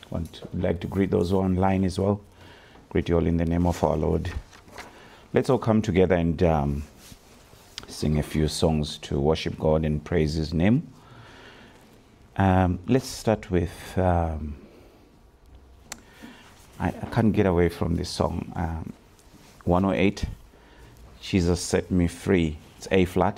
Would like to greet those who are online as well. Greet you all in the name of our Lord. Let's all come together and sing a few songs to worship God and praise His name. Let's start with, I can't get away from this song. 108, Jesus Set Me Free. It's A flat.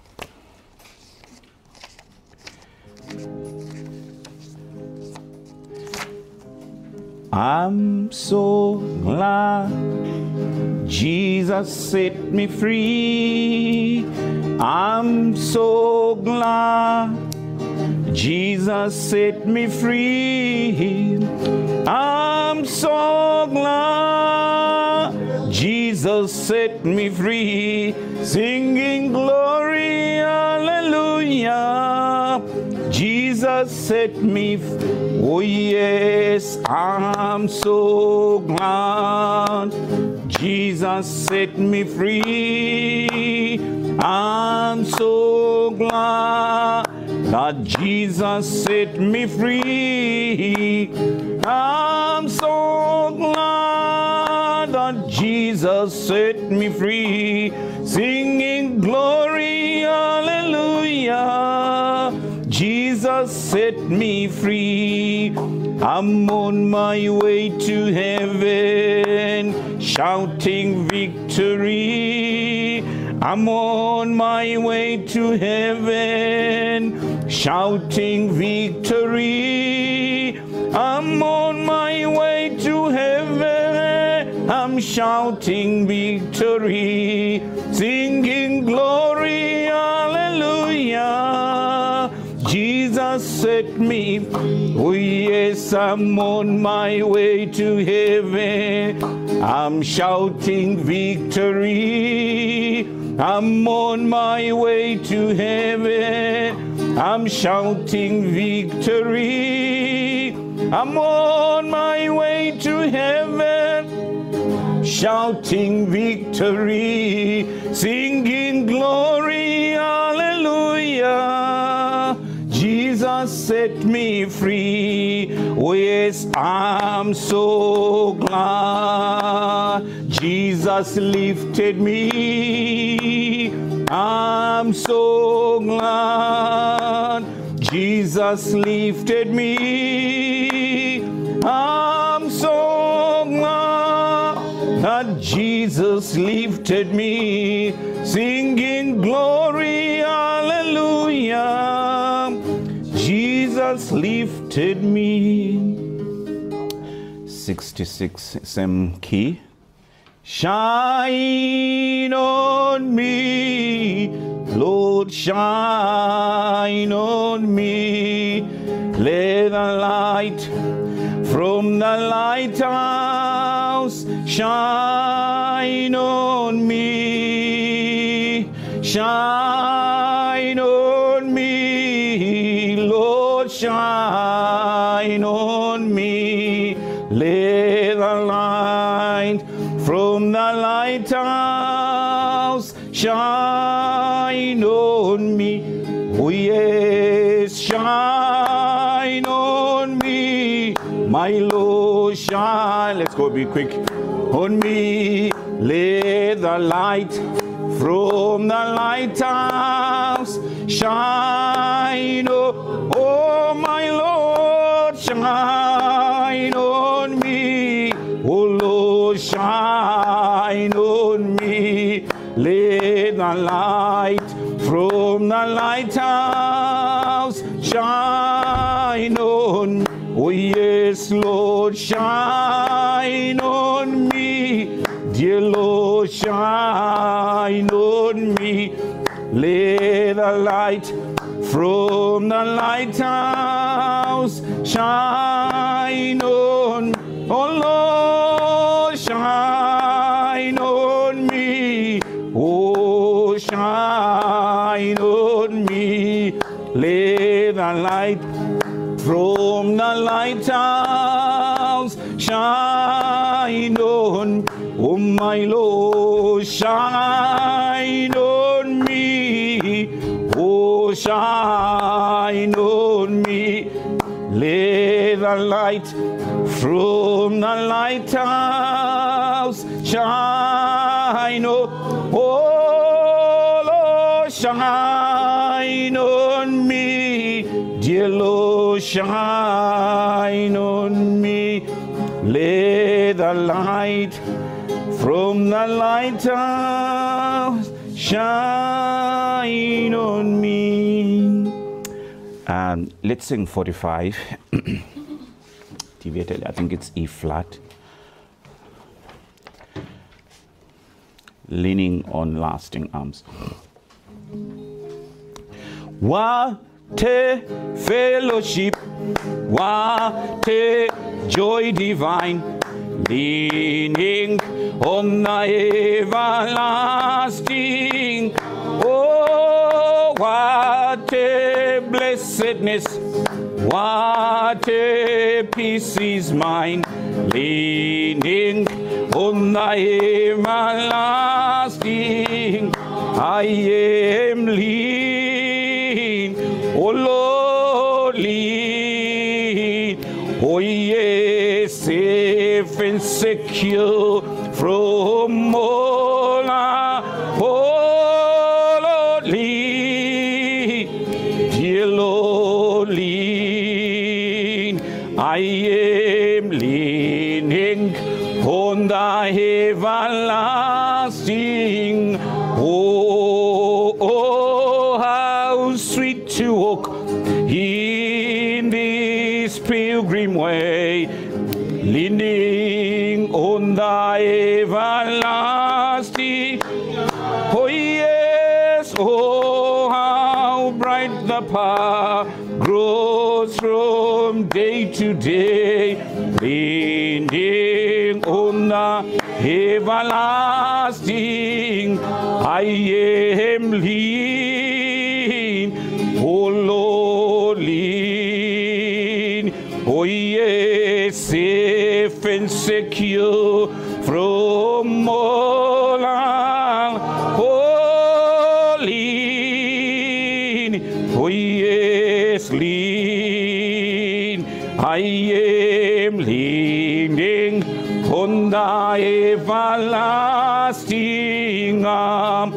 I'm so glad Jesus set me free. I'm so glad Jesus set me free. I'm so glad Jesus set me free. Singing glory, hallelujah. Jesus set me free. Oh yes, I'm so glad Jesus set me free. I'm so glad that Jesus set me free. I'm so glad that Jesus set me free. Singing glory, hallelujah. Jesus set me free. I'm on my way to heaven, shouting victory. I'm on my way to heaven, shouting victory. I'm on my way to heaven, I'm shouting victory, singing glory, hallelujah. Jesus set me, oh yes, I'm on my way to heaven, I'm shouting victory. I'm on my way to heaven, I'm shouting victory. I'm on my way to heaven, shouting victory, singing glory, hallelujah. Jesus set me free. Oh yes, I'm so glad Jesus lifted me. I'm so glad Jesus lifted me. I'm so glad that Jesus lifted me, singing glory, hallelujah. Jesus lifted me. 66, same key. Shine on me, Lord, shine on me. Let the light from the lighthouse shine on me. Shine on me, Lord, shine on me. Let the light from the lighthouse shine on me. Oh yes, shine on me, my Lord, shine. Let's go, be quick. On me, let the light from the lighthouse shine. Oh my Lord, shine on me. Oh Lord, shine on me. Let the light from the lighthouse shine on. Oh yes, Lord, shine on me. Dear Lord, shine on me. Let the light from the lighthouse shine on. Oh Lord, shine on me. Oh, shine on me. Let the light from the lighthouse shine on. Oh my Lord, shine on me. Oh, shine on me. Let the light from the lighthouse shine, oh Lord, shine on me, dear Lord, shine on me. Let the light from the lighthouse shine on me. Let's sing 45. Deviated, I think it's E flat. Leaning on lasting arms. What a fellowship, what a joy divine, leaning on the everlasting. Oh, what a blessedness, what a peace is mine, leaning on the everlasting. I am lean, oh Lord, lean, oh yes, safe and secure from all our, oh Lord, lean, dear Lord, lean. I am leaning on the everlasting. Oh, how sweet to walk in this pilgrim way, leaning on the everlasting. Oh yes, oh how bright the path grows from day to day, leaning on the everlasting. I am lean, oh Lord, lean, oh yes, safe and secure from all harm. Oh lean, oh yes, lean. I am leaning on the everlasting arm.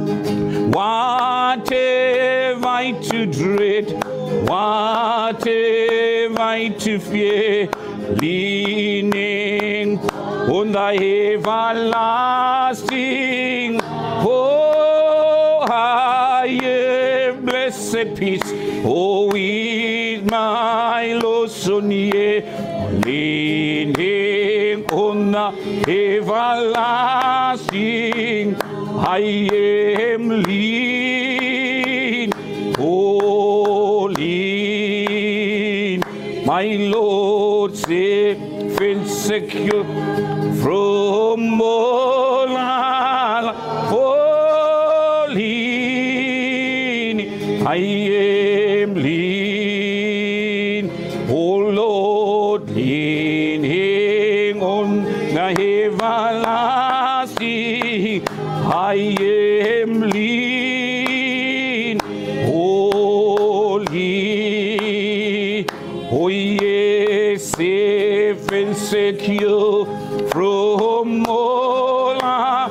What have I to dread? What have I to fear? Leaning on the everlasting. Oh, I have blessed peace. Oh, with my Lord so near, leaning on the everlasting. I am lean, oh lean, my Lord safe and secure from all harm. Oh lean, I am lean, oh Lord, leaning on the everlasting. I am lean, oh lean, oh yes, safe and secure from all harm.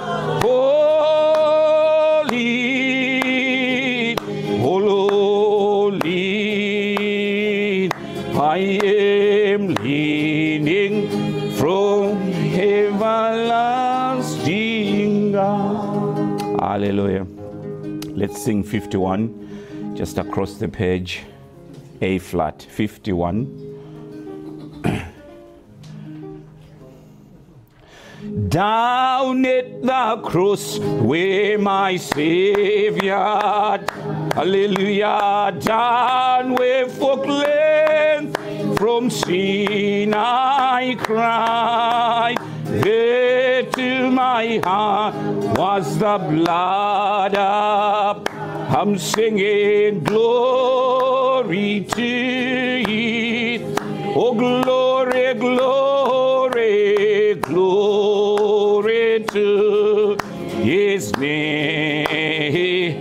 Oh lean, oh Lord, lean. I am leaning from everlasting God. Hallelujah. Let's sing 51 just across the page. A flat, 51. Down at the cross where my Savior, hallelujah, down where for cleansed from sin I cried. There to my heart was the blood up. I'm singing glory to Thee. Oh glory, glory, glory to His name.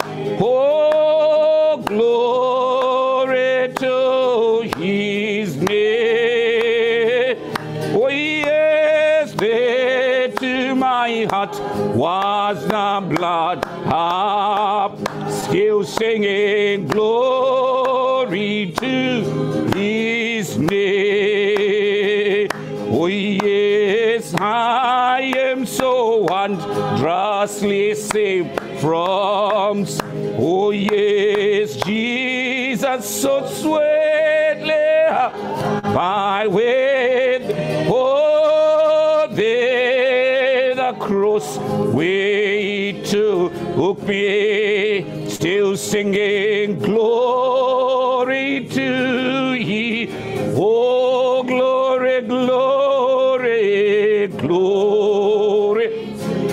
Oh glory to His name. heart was the blood, still singing glory to his name. Oh yes, I am so wondrously saved from sin. Oh yes, Jesus so sweetly by with the cross way took me, still singing glory to ye. Oh glory, glory, glory,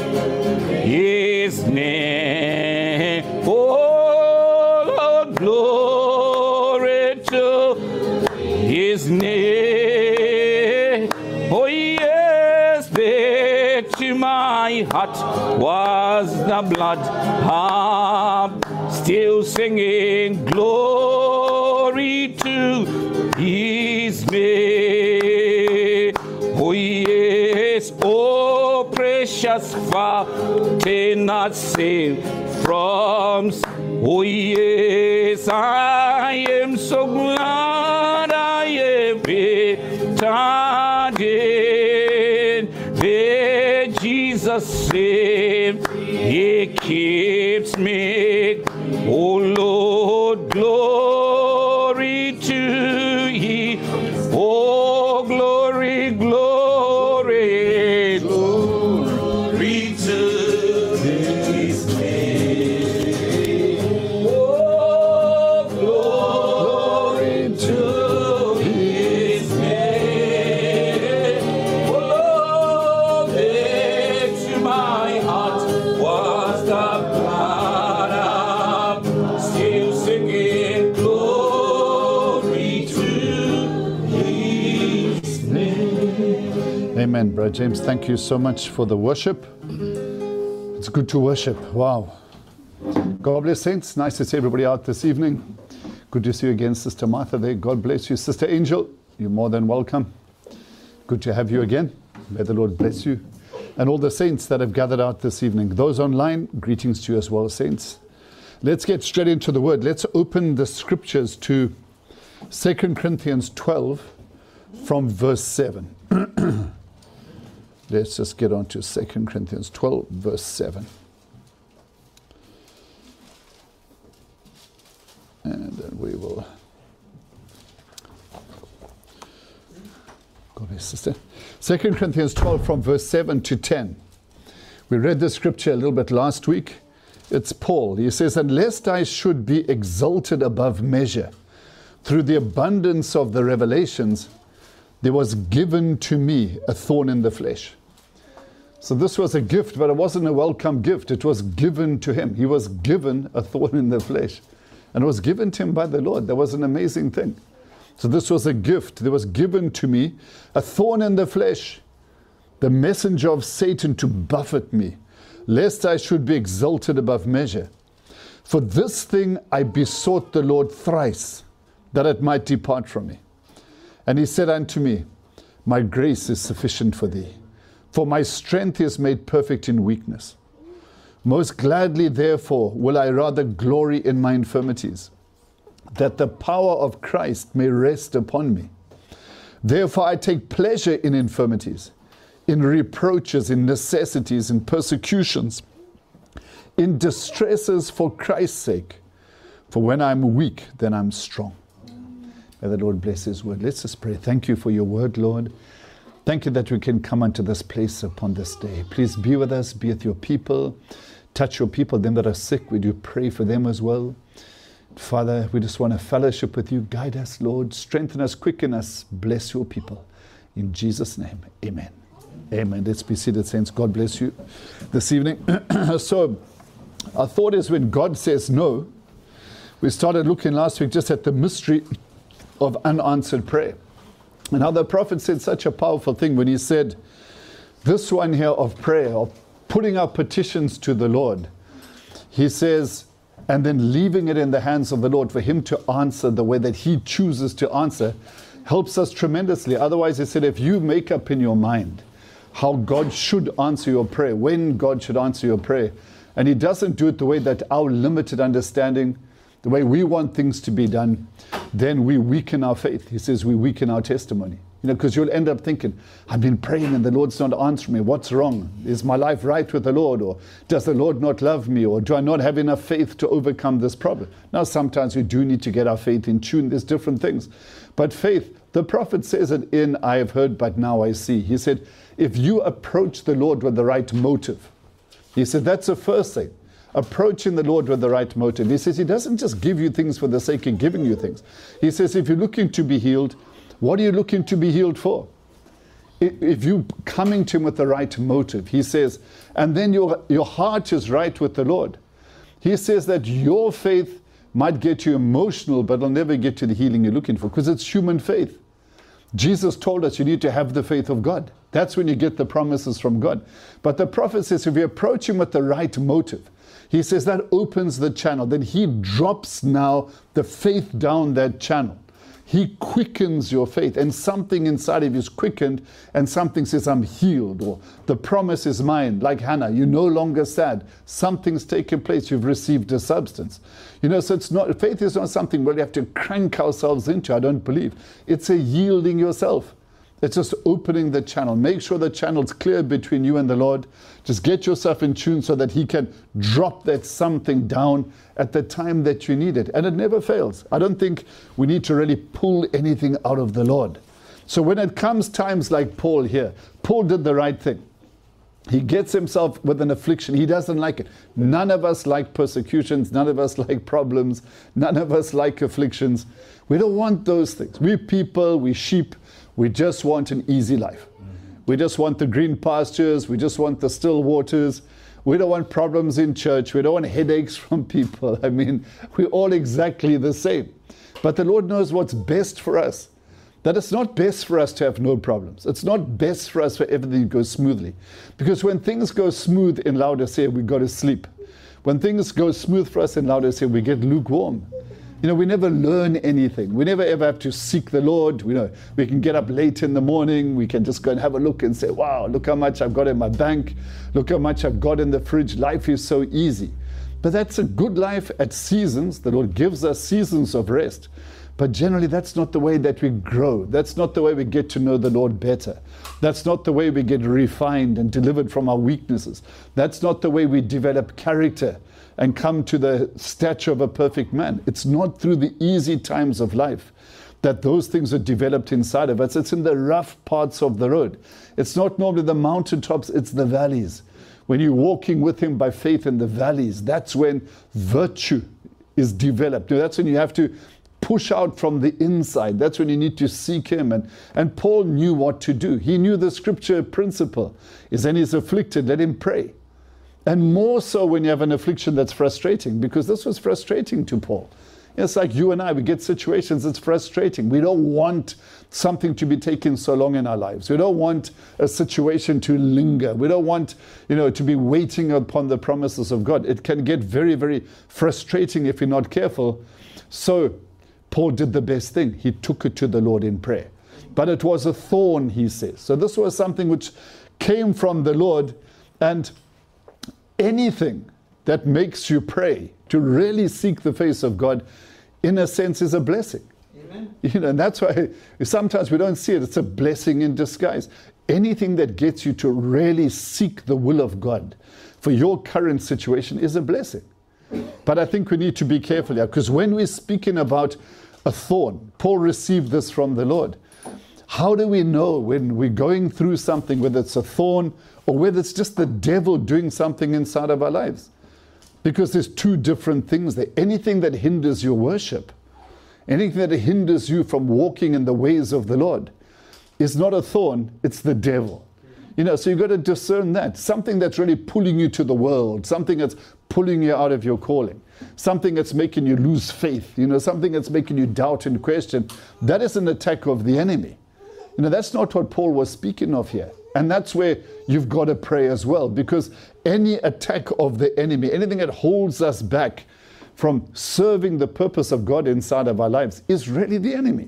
his name. Oh glory to his name. Oh yes, there to my heart was the blood, still singing glory to his name. Oh yes, oh precious fountain that saved from sin. Oh yes, I am so glad I am returned in. There Jesus saved, he keeps me. Oh Lord, glory to ye. Oh glory, glory, glory to his name. Oh glory to his name. Oh Lord, there to my heart was the blood, still singing glory to his name. Amen, Brother James. Thank you so much for the worship. It's good to worship. Wow. God bless saints. Nice to see everybody out this evening. Good to see you again, Sister Martha there. God bless you. Sister Angel, you're more than welcome. Good to have you again. May the Lord bless you. And all the saints that have gathered out this evening. Those online, greetings to you as well, saints. Let's get straight into the word. Let's open the scriptures to 2 Corinthians 12 from verse 7. Let's just get on to 2 Corinthians 12, verse 7. And then we will... God bless, sister. 2 Corinthians 12 from verse 7 to 10. We read the scripture a little bit last week. It's Paul. He says, "And lest I should be exalted above measure through the abundance of the revelations, there was given to me a thorn in the flesh." So this was a gift, but it wasn't a welcome gift. It was given to him. He was given a thorn in the flesh. And it was given to him by the Lord. That was an amazing thing. So this was a gift. There was given to me a thorn in the flesh, the messenger of Satan to buffet me, lest I should be exalted above measure. For this thing I besought the Lord thrice, that it might depart from me. And he said unto me, My grace is sufficient for thee, for my strength is made perfect in weakness. Most gladly, therefore, will I rather glory in my infirmities, that the power of Christ may rest upon me. Therefore I take pleasure in infirmities, in reproaches, in necessities, in persecutions, in distresses for Christ's sake. For when I'm weak, then I'm strong. May the Lord bless his word. Let's just pray. Thank you for your word, Lord. Thank you that we can come unto this place upon this day. Please be with us, be with your people. Touch your people, them that are sick. We do pray for them as well. Father, we just want to fellowship with you. Guide us, Lord. Strengthen us, quicken us. Bless your people. In Jesus' name, amen. Amen. Let's be seated, saints. God bless you this evening. So, our thought is when God says no, we started looking last week just at the mystery of unanswered prayer. And how the prophet said such a powerful thing when he said, this one here of prayer, of putting our petitions to the Lord. He says, and then leaving it in the hands of the Lord for him to answer the way that he chooses to answer, helps us tremendously. Otherwise, he said, if you make up in your mind how God should answer your prayer, when God should answer your prayer. And he doesn't do it the way that our limited understanding, the way we want things to be done, then we weaken our faith. He says we weaken our testimony. Because you'll end up thinking, I've been praying and the Lord's not answering me. What's wrong? Is my life right with the Lord? Or does the Lord not love me? Or do I not have enough faith to overcome this problem? Now, sometimes we do need to get our faith in tune. There's different things. But faith, the prophet says it in I have heard, but now I see. He said, if you approach the Lord with the right motive, he said, that's the first thing. Approaching the Lord with the right motive. He says he doesn't just give you things for the sake of giving you things. He says if you're looking to be healed, what are you looking to be healed for? If you're coming to him with the right motive, he says, and then your heart is right with the Lord. He says that your faith might get you emotional, but it'll never get you the healing you're looking for, because it's human faith. Jesus told us you need to have the faith of God. That's when you get the promises from God. But the prophet says if you approach him with the right motive, he says that opens the channel. Then he drops now the faith down that channel. He quickens your faith, and something inside of you is quickened, and something says, I'm healed, or the promise is mine. Like Hannah, you're no longer sad. Something's taken place. You've received a substance. So it's not, faith is not something where we have to crank ourselves into, I don't believe. It's a yielding yourself. It's just opening the channel. Make sure the channel's clear between you and the Lord. Just get yourself in tune so that he can drop that something down at the time that you need it. And it never fails. I don't think we need to really pull anything out of the Lord. So when it comes times like Paul here, Paul did the right thing. He gets himself with an affliction. He doesn't like it. None of us like persecutions. None of us like problems. None of us like afflictions. We don't want those things. We people, we sheep, we just want an easy life. We just want the green pastures. We just want the still waters. We don't want problems in church. We don't want headaches from people. I mean, we're all exactly the same. But the Lord knows what's best for us. That it's not best for us to have no problems. It's not best for us for everything to go smoothly. Because when things go smooth in Laodicea, we go to sleep. When things go smooth for us in Laodicea, we get lukewarm. We never learn anything. We never ever have to seek the Lord. We can get up late in the morning. We can just go and have a look and say, wow, look how much I've got in my bank. Look how much I've got in the fridge. Life is so easy. But that's a good life at seasons. The Lord gives us seasons of rest. But generally, that's not the way that we grow. That's not the way we get to know the Lord better. That's not the way we get refined and delivered from our weaknesses. That's not the way we develop character and come to the stature of a perfect man. It's not through the easy times of life that those things are developed inside of us. It's in the rough parts of the road. It's not normally the mountaintops, it's the valleys. When you're walking with him by faith in the valleys, that's when virtue is developed. That's when you have to push out from the inside. That's when you need to seek him. And Paul knew what to do. He knew the scripture principle is when he's afflicted, let him pray. And more so when you have an affliction that's frustrating, because this was frustrating to Paul. It's like you and I, we get situations that's frustrating. We don't want something to be taken so long in our lives. We don't want a situation to linger. We don't want, to be waiting upon the promises of God. It can get very, very frustrating if you're not careful. So Paul did the best thing. He took it to the Lord in prayer. But it was a thorn, he says. So this was something which came from the Lord, and anything that makes you pray, to really seek the face of God, in a sense is a blessing. Amen. And that's why sometimes we don't see it. It's a blessing in disguise. Anything that gets you to really seek the will of God for your current situation is a blessing. But I think we need to be careful here, because when we're speaking about a thorn, Paul received this from the Lord. How do we know when we're going through something, whether it's a thorn or whether it's just the devil doing something inside of our lives? Because there's two different things there. Anything that hinders your worship, anything that hinders you from walking in the ways of the Lord, is not a thorn, it's the devil. So you've got to discern that. Something that's really pulling you to the world, something that's pulling you out of your calling, something that's making you lose faith, something that's making you doubt and question, that is an attack of the enemy. That's not what Paul was speaking of here. And that's where you've got to pray as well, because any attack of the enemy, anything that holds us back from serving the purpose of God inside of our lives, is really the enemy.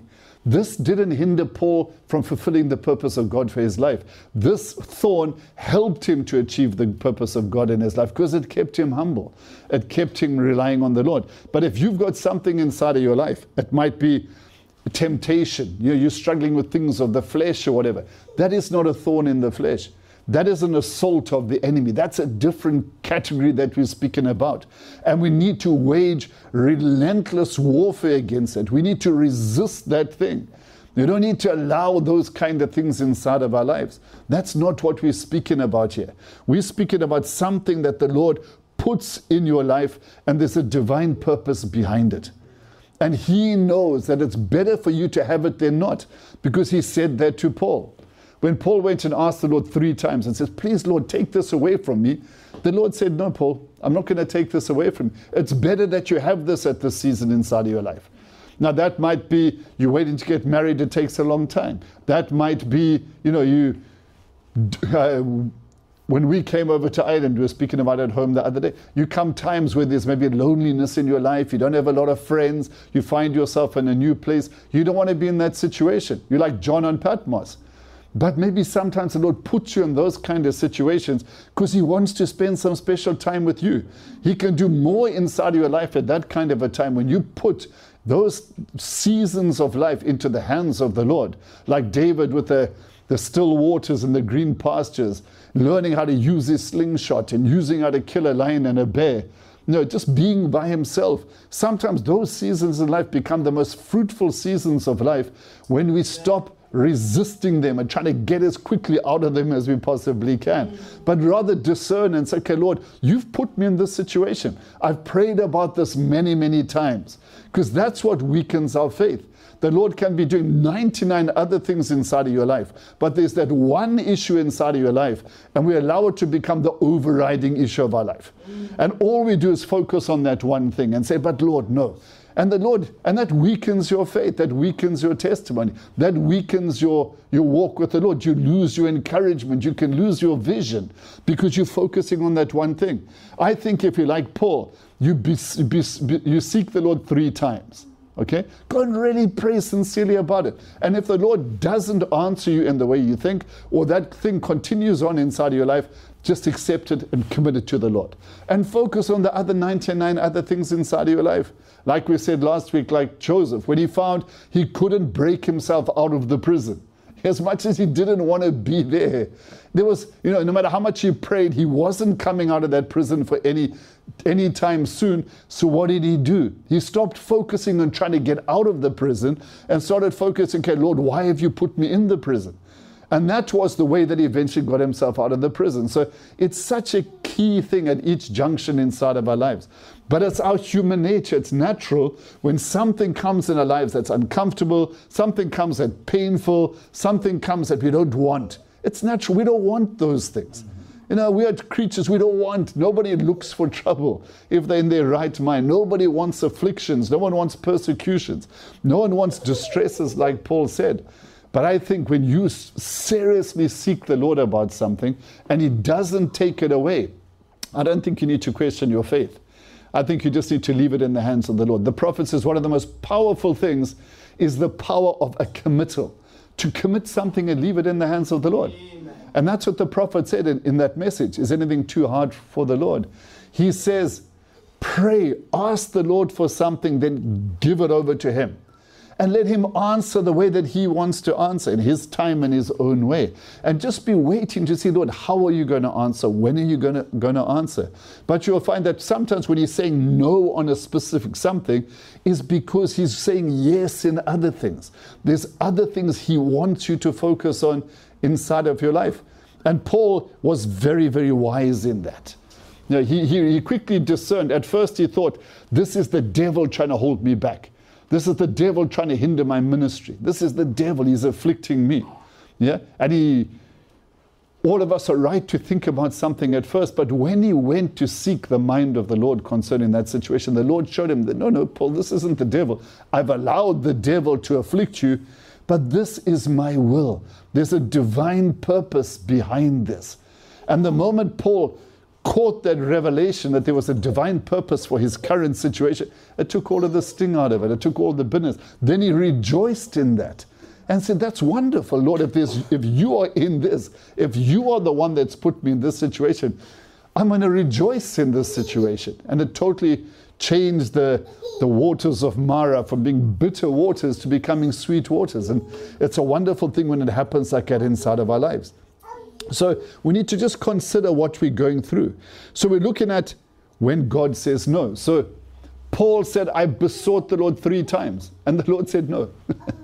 This didn't hinder Paul from fulfilling the purpose of God for his life. This thorn helped him to achieve the purpose of God in his life because it kept him humble. It kept him relying on the Lord. But if you've got something inside of your life, it might be temptation. You're struggling with things of the flesh or whatever. That is not a thorn in the flesh. That is an assault of the enemy. That's a different category that we're speaking about. And we need to wage relentless warfare against it. We need to resist that thing. You don't need to allow those kind of things inside of our lives. That's not what we're speaking about here. We're speaking about something that the Lord puts in your life, and there's a divine purpose behind it. And He knows that it's better for you to have it than not, because He said that to Paul. When Paul went and asked the Lord 3 times and says, please, Lord, take this away from me, the Lord said, no, Paul, I'm not going to take this away from you. It's better that you have this at this season inside of your life. Now, that might be you're waiting to get married, it takes a long time. That might be, when we came over to Ireland, we were speaking about it at home the other day, you come times where there's maybe loneliness in your life, you don't have a lot of friends, you find yourself in a new place, you don't want to be in that situation. You're like John on Patmos. But maybe sometimes the Lord puts you in those kind of situations because He wants to spend some special time with you. He can do more inside of your life at that kind of a time when you put those seasons of life into the hands of the Lord. Like David with the still waters and the green pastures, learning how to use his slingshot and using how to kill a lion and a bear. Just being by himself. Sometimes those seasons in life become the most fruitful seasons of life when we stop resisting them and trying to get as quickly out of them as we possibly can. But rather discern and say, okay, Lord, you've put me in this situation. I've prayed about this many, many times. Because that's what weakens our faith. The Lord can be doing 99 other things inside of your life. But there's that one issue inside of your life, and we allow it to become the overriding issue of our life. And all we do is focus on that one thing and say, but Lord, no. And the Lord, and that weakens your faith, that weakens your testimony, that weakens your walk with the Lord. You lose your encouragement, you can lose your vision because you're focusing on that one thing. I think if you're like Paul, you seek the Lord 3 times. Okay? Go and really pray sincerely about it. And if the Lord doesn't answer you in the way you think, or that thing continues on inside of your life, just accept it and commit it to the Lord. And focus on the other 99 other things inside of your life. Like we said last week, like Joseph, when he found he couldn't break himself out of the prison. As much as he didn't want to be there. There was, no matter how much he prayed, he wasn't coming out of that prison for any time soon. So what did he do? He stopped focusing on trying to get out of the prison and started focusing, okay, Lord, why have you put me in the prison? And that was the way that he eventually got himself out of the prison. So it's such a key thing at each junction inside of our lives. But it's our human nature. It's natural when something comes in our lives that's uncomfortable, something comes that's painful, something comes that we don't want. It's natural. We don't want those things. We are creatures we don't want. Nobody looks for trouble if they're in their right mind. Nobody wants afflictions. No one wants persecutions. No one wants distresses, like Paul said. But I think when you seriously seek the Lord about something and He doesn't take it away, I don't think you need to question your faith. I think you just need to leave it in the hands of the Lord. The prophet says one of the most powerful things is the power of a committal. To commit something and leave it in the hands of the Lord. Amen. And that's what the prophet said in that message. Is anything too hard for the Lord? He says, pray, ask the Lord for something, then give it over to Him. And let Him answer the way that He wants to answer, in His time and His own way. And just be waiting to see, Lord, how are you going to answer? When are you going to answer? But you'll find that sometimes when He's saying no on a specific something, is because He's saying yes in other things. There's other things He wants you to focus on inside of your life. And Paul was very, very wise in that. He quickly discerned. At first he thought, this is the devil trying to hold me back. This is the devil trying to hinder my ministry. This is the devil. He's afflicting me. Yeah? And all of us are right to think about something at first, but when he went to seek the mind of the Lord concerning that situation, the Lord showed him that, no, Paul, this isn't the devil. I've allowed the devil to afflict you, but this is my will. There's a divine purpose behind this. And the moment Paul caught that revelation that there was a divine purpose for his current situation, it took all of the sting out of it. It took all the bitterness. Then he rejoiced in that and said, that's wonderful, Lord, if you are in this, if you are the one that's put me in this situation, I'm going to rejoice in this situation. And it totally changed the waters of Mara from being bitter waters to becoming sweet waters. And it's a wonderful thing when it happens like that inside of our lives. So we need to just consider what we're going through. So we're looking at when God says no. So Paul said, I besought the Lord 3 times. And the Lord said no.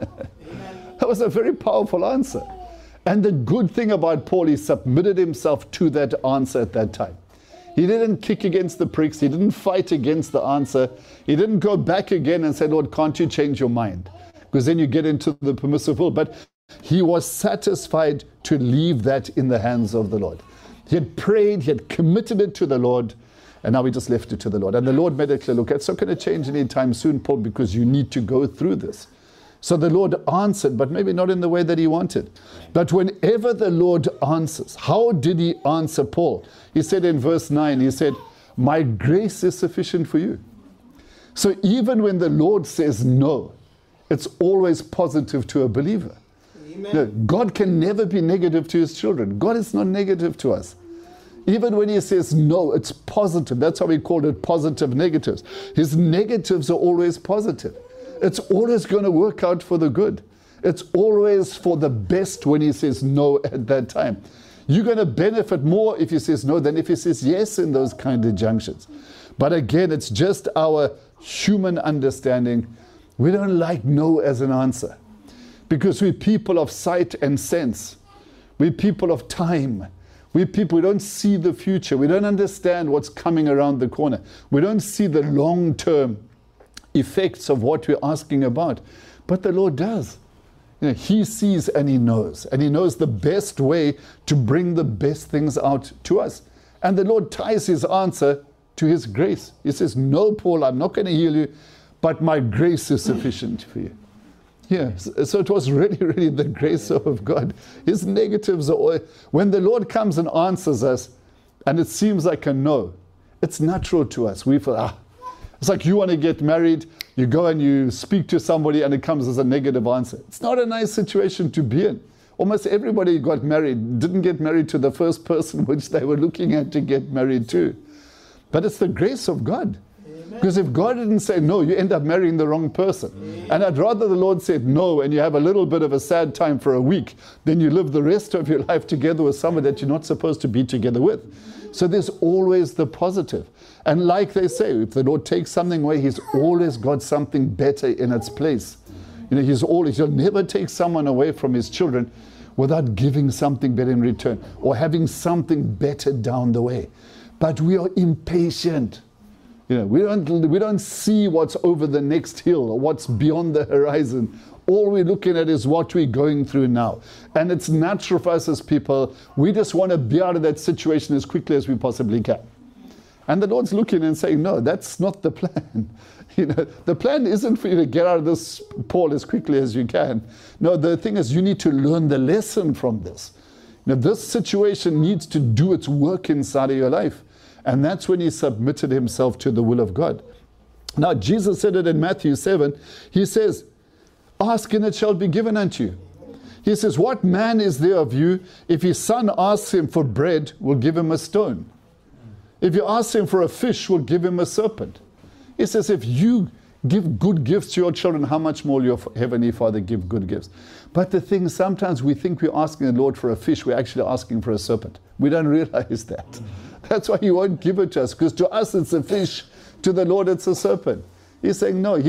That was a very powerful answer. And the good thing about Paul, he submitted himself to that answer at that time. He didn't kick against the pricks. He didn't fight against the answer. He didn't go back again and say, Lord, can't you change your mind? Because then you get into the permissive will. But he was satisfied to leave that in the hands of the Lord. He had prayed, he had committed it to the Lord, and now he just left it to the Lord. And the Lord made it clear, look, it's not going to change anytime soon, Paul, because you need to go through this. So the Lord answered, but maybe not in the way that he wanted. But whenever the Lord answers, how did he answer Paul? He said in verse 9, he said, my grace is sufficient for you. So even when the Lord says no, it's always positive to a believer. No, God can never be negative to his children. God is not negative to us. Even when he says no, it's positive. That's how we called it positive negatives. His negatives are always positive. It's always going to work out for the good. It's always for the best when he says no at that time. You're going to benefit more if he says no than if he says yes in those kind of junctions. But again, it's just our human understanding. We don't like no as an answer. Because we're people of sight and sense. We're people of time. We're people who don't see the future. We don't understand what's coming around the corner. We don't see the long-term effects of what we're asking about. But the Lord does. You know, he sees and he knows. And he knows the best way to bring the best things out to us. And the Lord ties his answer to his grace. He says, no, Paul, I'm not going to heal you, but my grace is sufficient for you. Yeah, so it was really the grace of God. His negatives are all, when the Lord comes and answers us, and it seems like a no, it's natural to us. We feel, it's like you want to get married, you go and you speak to somebody and it comes as a negative answer. It's not a nice situation to be in. Almost everybody who got married didn't get married to the first person which they were looking at to get married to. But it's the grace of God. Because if God didn't say no, you end up marrying the wrong person. And I'd rather the Lord said no and you have a little bit of a sad time for a week than you live the rest of your life together with someone that you're not supposed to be together with. So there's always the positive. And like they say, if the Lord takes something away, he's always got something better in its place. You know, he'll never take someone away from his children without giving something better in return or having something better down the way. But we are impatient. You know, we don't see what's over the next hill or what's beyond the horizon. All we're looking at is what we're going through now. And it's natural for us as people, we just want to be out of that situation as quickly as we possibly can. And the Lord's looking and saying, no, that's not the plan. You know, the plan isn't for you to get out of this, Paul, as quickly as you can. No, the thing is you need to learn the lesson from this. Now, this situation needs to do its work inside of your life. And that's when he submitted himself to the will of God. Now, Jesus said it in Matthew 7. He says, ask and it shall be given unto you. He says, what man is there of you, if his son asks him for bread, will give him a stone? If you ask him for a fish, will give him a serpent? He says, if you give good gifts to your children, how much more will your heavenly Father give good gifts? But the thing, sometimes we think we're asking the Lord for a fish, we're actually asking for a serpent. We don't realize that. That's why he won't give it to us, because to us it's a fish, to the Lord it's a serpent. He's saying, no,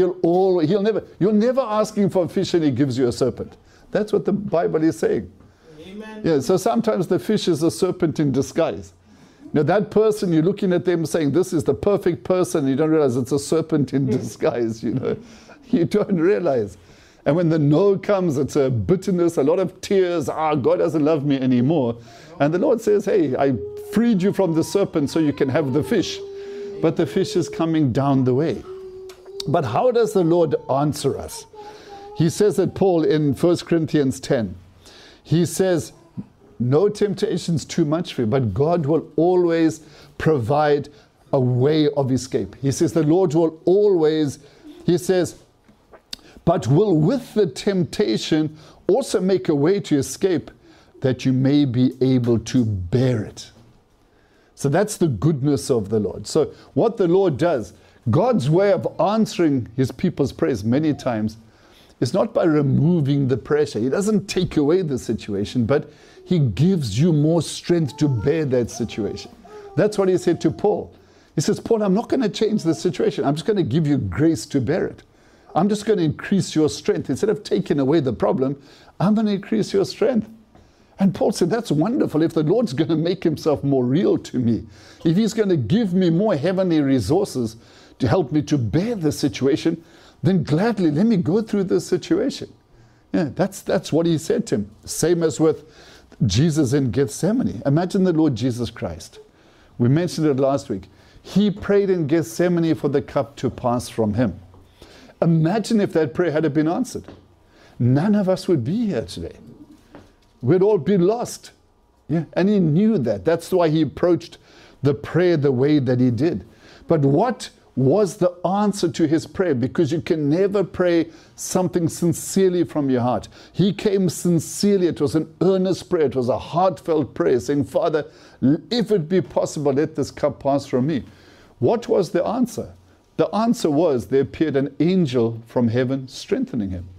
you're never asking for a fish and he gives you a serpent. That's what the Bible is saying. Amen. Yeah, so sometimes the fish is a serpent in disguise. Now that person, you're looking at them saying, this is the perfect person, you don't realize it's a serpent in disguise, you know. You don't realize. And when the no comes, it's a bitterness, a lot of tears. God doesn't love me anymore. And the Lord says, hey, I freed you from the serpent so you can have the fish. But the fish is coming down the way. But how does the Lord answer us? He says that Paul in 1 Corinthians 10, he says, No temptation's too much for you, but God will always provide a way of escape. He says the Lord will always, he says, but will with the temptation also make a way to escape, that you may be able to bear it. So that's the goodness of the Lord. So what the Lord does, God's way of answering his people's prayers many times is not by removing the pressure. He doesn't take away the situation, but he gives you more strength to bear that situation. That's what he said to Paul. He says, Paul, I'm not going to change the situation. I'm just going to give you grace to bear it. I'm just going to increase your strength. Instead of taking away the problem, I'm going to increase your strength. And Paul said, that's wonderful. If the Lord's going to make himself more real to me, if he's going to give me more heavenly resources to help me to bear the situation, then gladly let me go through this situation. Yeah, that's what he said to him. Same as with Jesus in Gethsemane. Imagine the Lord Jesus Christ. We mentioned it last week. He prayed in Gethsemane for the cup to pass from him. Imagine if that prayer had been answered. None of us would be here today. We'd all be lost. Yeah, and he knew that. That's why he approached the prayer the way that he did. But what was the answer to his prayer? Because you can never pray something sincerely from your heart. He came sincerely. It was an earnest prayer. It was a heartfelt prayer saying, Father, if it be possible, let this cup pass from me. What was the answer? The answer was there appeared an angel from heaven strengthening him.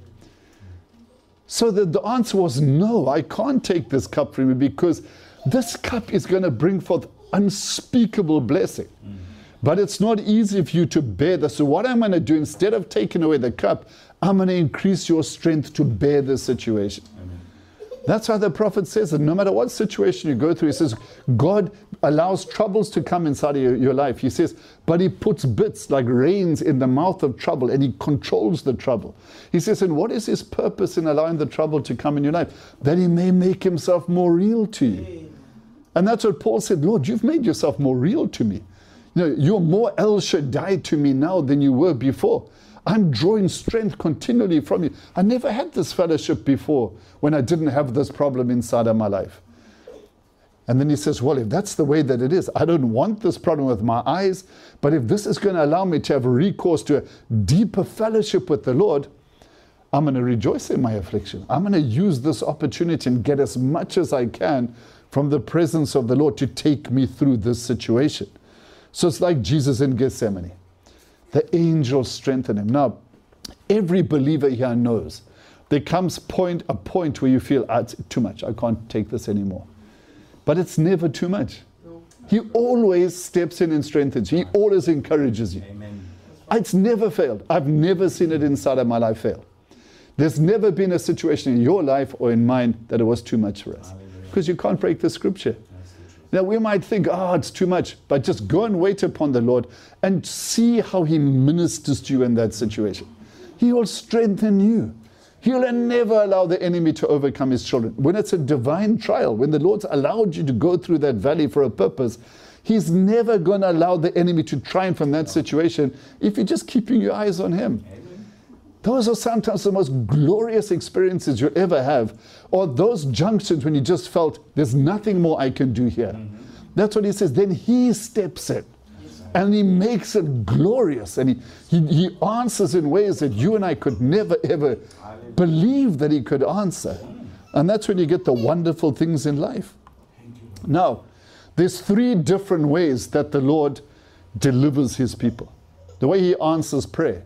So the answer was no, I can't take this cup from you, because this cup is going to bring forth unspeakable blessing. But it's not easy for you to bear this. So what I'm going to do, instead of taking away the cup, I'm going to increase your strength to bear this situation. Amen. That's why the prophet says that no matter what situation you go through, he says, God allows troubles to come inside of your life. He says, but he puts bits like reins in the mouth of trouble, and he controls the trouble. He says, and what is his purpose in allowing the trouble to come in your life? That he may make himself more real to you. And that's what Paul said, Lord, you've made yourself more real to me. You know, you're more El Shaddai to me now than you were before. I'm drawing strength continually from you. I never had this fellowship before when I didn't have this problem inside of my life. And then he says, well, if that's the way that it is, I don't want this problem with my eyes, but if this is going to allow me to have recourse to a deeper fellowship with the Lord, I'm going to rejoice in my affliction. I'm going to use this opportunity and get as much as I can from the presence of the Lord to take me through this situation. So it's like Jesus in Gethsemane. The angel strengthened him. Now, every believer here knows there comes a point where you feel, it's too much. I can't take this anymore. But it's never too much. No. He always steps in and strengthens you. He always encourages you. Amen. It's never failed. I've never seen it inside of my life fail. There's never been a situation in your life or in mine that it was too much for us. Because you can't break the scripture. Now we might think, it's too much, but just go and wait upon the Lord and see how he ministers to you in that situation. He will strengthen you. He'll never allow the enemy to overcome his children. When it's a divine trial, when the Lord's allowed you to go through that valley for a purpose, he's never going to allow the enemy to triumph in that situation if you're just keeping your eyes on him. Those are sometimes the most glorious experiences you'll ever have, or those junctions when you just felt, there's nothing more I can do here. That's what he says. Then he steps in, and he makes it glorious, and he answers in ways that you and I could never, ever believe that he could answer. And that's when you get the wonderful things in life. Now, there's 3 different ways that the Lord delivers his people. The way he answers prayer.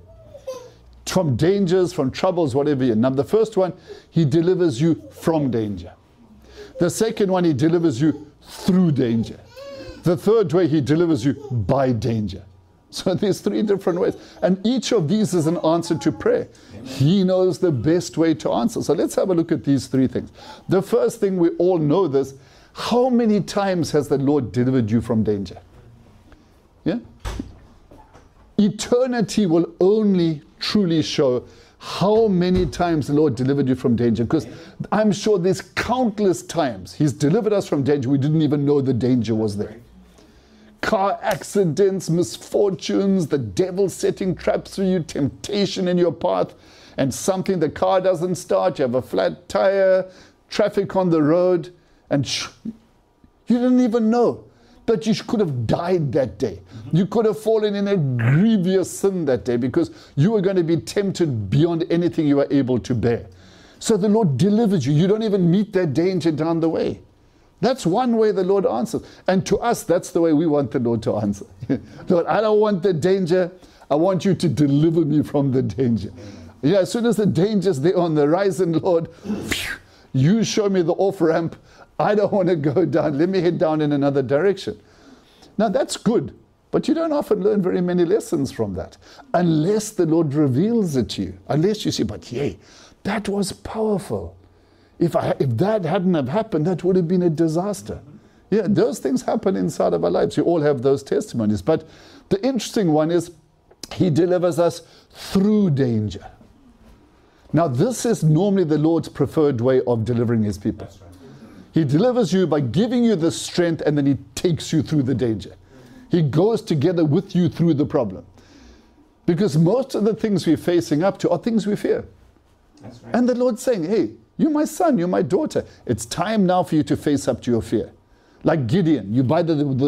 From dangers, from troubles, whatever you. Now, the first one, he delivers you from danger. The second one, he delivers you through danger. The third way, he delivers you by danger. So there's 3 different ways. And each of these is an answer to prayer. He knows the best way to answer. So let's have a look at these 3 things. The first thing, we all know this. How many times has the Lord delivered you from danger? Yeah? Eternity will only truly show how many times the Lord delivered you from danger, because I'm sure there's countless times he's delivered us from danger we didn't even know the danger was there. Car accidents, misfortunes, the devil setting traps for you, temptation in your path, and the car doesn't start, you have a flat tire, traffic on the road. And you didn't even know that you could have died that day. You could have fallen in a grievous sin that day because you were going to be tempted beyond anything you were able to bear. So the Lord delivers you. You don't even meet that danger down the way. That's one way the Lord answers. And to us, that's the way we want the Lord to answer. Lord, I don't want the danger. I want you to deliver me from the danger. Yeah, as soon as the danger's there on the horizon, Lord, you show me the off-ramp. I don't want to go down. Let me head down in another direction. Now, that's good. But you don't often learn very many lessons from that. Unless the Lord reveals it to you. Unless you say, but yay, that was powerful. If that hadn't have happened, that would have been a disaster. Yeah, those things happen inside of our lives. You all have those testimonies. But the interesting one is, He delivers us through danger. Now, this is normally the Lord's preferred way of delivering His people. That's right. He delivers you by giving you the strength, and then He takes you through the danger. He goes together with you through the problem. Because most of the things we're facing up to are things we fear. That's right. And the Lord's saying, hey, you're my son, you're my daughter. It's time now for you to face up to your fear. Like Gideon, you buy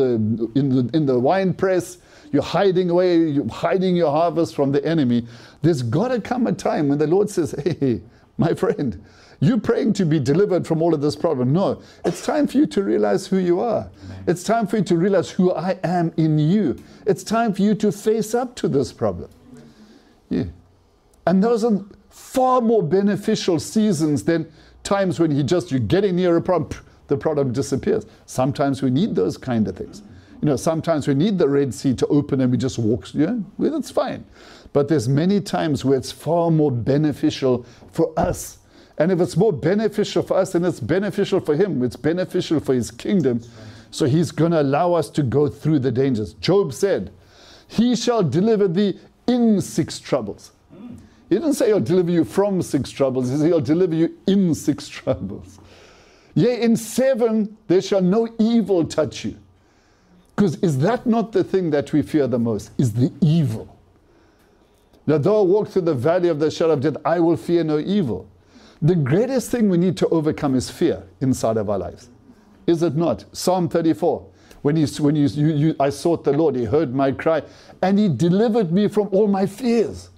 in the wine press, you're hiding away, you're hiding your harvest from the enemy. There's got to come a time when the Lord says, hey, my friend, you're praying to be delivered from all of this problem. No, it's time for you to realize who you are. Amen. It's time for you to realize who I am in you. It's time for you to face up to this problem. Yeah. And those are far more beneficial seasons than times when you're getting near a problem, the problem disappears. Sometimes we need those kind of things. You know, sometimes we need the Red Sea to open and we just walk, well, that's fine. But there's many times where it's far more beneficial for us. And if it's more beneficial for us, then it's beneficial for Him. It's beneficial for His kingdom. So He's going to allow us to go through the dangers. Job said, He shall deliver thee in 6 troubles. He didn't say He'll deliver you from 6 troubles. He said He'll deliver you in 6 troubles. Yea, in 7 there shall no evil touch you. Because is that not the thing that we fear the most? Is the evil. Now, though I walk through the valley of the shadow of death, I will fear no evil. The greatest thing we need to overcome is fear inside of our lives. Is it not? Psalm 34. When I sought the Lord, He heard my cry, and He delivered me from all my fears.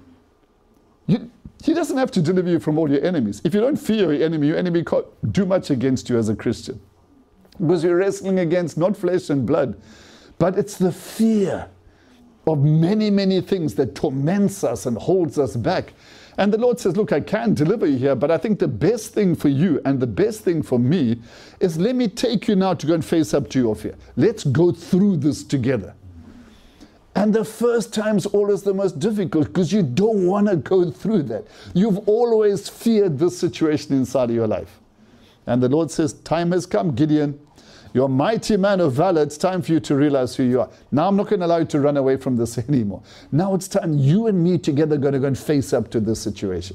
He doesn't have to deliver you from all your enemies. If you don't fear your enemy can't do much against you as a Christian. Because you're wrestling against not flesh and blood, but it's the fear of many, many things that torments us and holds us back. And the Lord says, look, I can deliver you here, but I think the best thing for you and the best thing for me is let me take you now to go and face up to your fear. Let's go through this together. And the first time's always the most difficult because you don't want to go through that. You've always feared this situation inside of your life. And the Lord says, time has come, Gideon. You're a mighty man of valor. It's time for you to realize who you are. Now I'm not going to allow you to run away from this anymore. Now it's time you and me together are going to go and face up to this situation.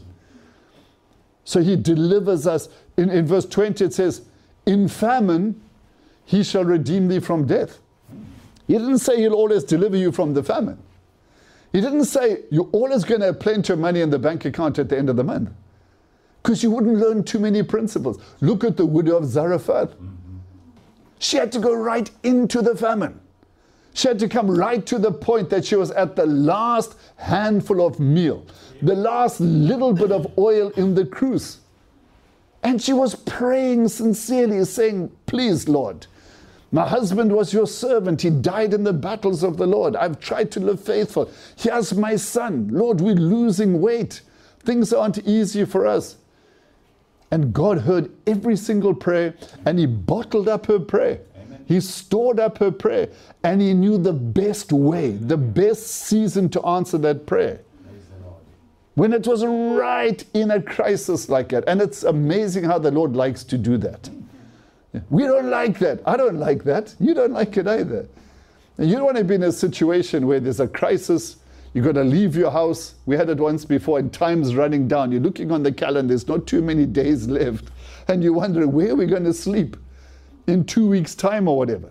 So He delivers us. In verse 20 it says, in famine He shall redeem thee from death. He didn't say He'll always deliver you from the famine. He didn't say you're always going to have plenty of money in the bank account at the end of the month. Because you wouldn't learn too many principles. Look at the widow of Zarephath. She had to go right into the famine. She had to come right to the point that she was at the last handful of meal, the last little bit of oil in the cruse. And she was praying sincerely, saying, please, Lord, my husband was your servant. He died in the battles of the Lord. I've tried to live faithful. Here's my son. Lord, we're losing weight. Things aren't easy for us. And God heard every single prayer, and He bottled up her prayer. Amen. He stored up her prayer, and He knew the best way, the best season to answer that prayer. When it was right in a crisis like that. And it's amazing how the Lord likes to do that. We don't like that. I don't like that. You don't like it either. And you don't want to be in a situation where there's a crisis. You've got to leave your house. We had it once before, and time's running down. You're looking on the calendar. There's not too many days left. And you wonder, where are we going to sleep? In 2 weeks' time or whatever.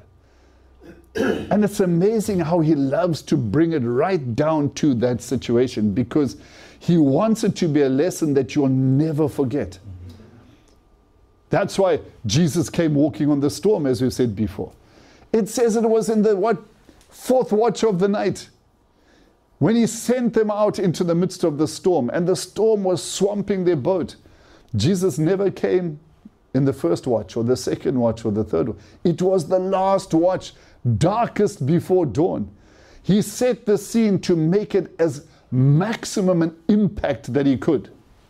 And it's amazing how He loves to bring it right down to that situation, because He wants it to be a lesson that you'll never forget. That's why Jesus came walking on the storm, as we said before. It says it was in the fourth watch of the night, when he sent them out into the midst of the storm, and the storm was swamping their boat. Jesus never came in the first watch or the second watch or the third watch. It was the last watch, darkest before dawn. He set the scene to make it as maximum an impact that he could.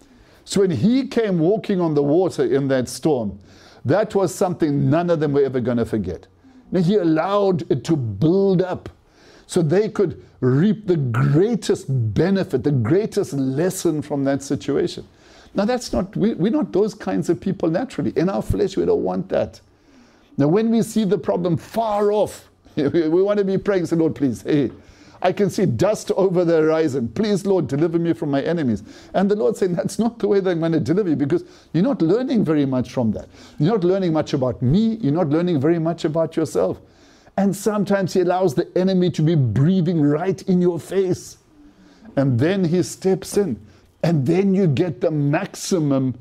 So when he came walking on the water in that storm, that was something none of them were ever going to forget. Now, he allowed it to build up so they could reap the greatest benefit, the greatest lesson from that situation. Now, we're not those kinds of people naturally. In our flesh, we don't want that. Now, when we see the problem far off, we want to be praying, say, Lord, please, hey, I can see dust over the horizon. Please, Lord, deliver me from my enemies. And the Lord saying, that's not the way that I'm going to deliver you, because you're not learning very much from that. You're not learning much about me. You're not learning very much about yourself. And sometimes he allows the enemy to be breathing right in your face. And then he steps in. And then you get the maximum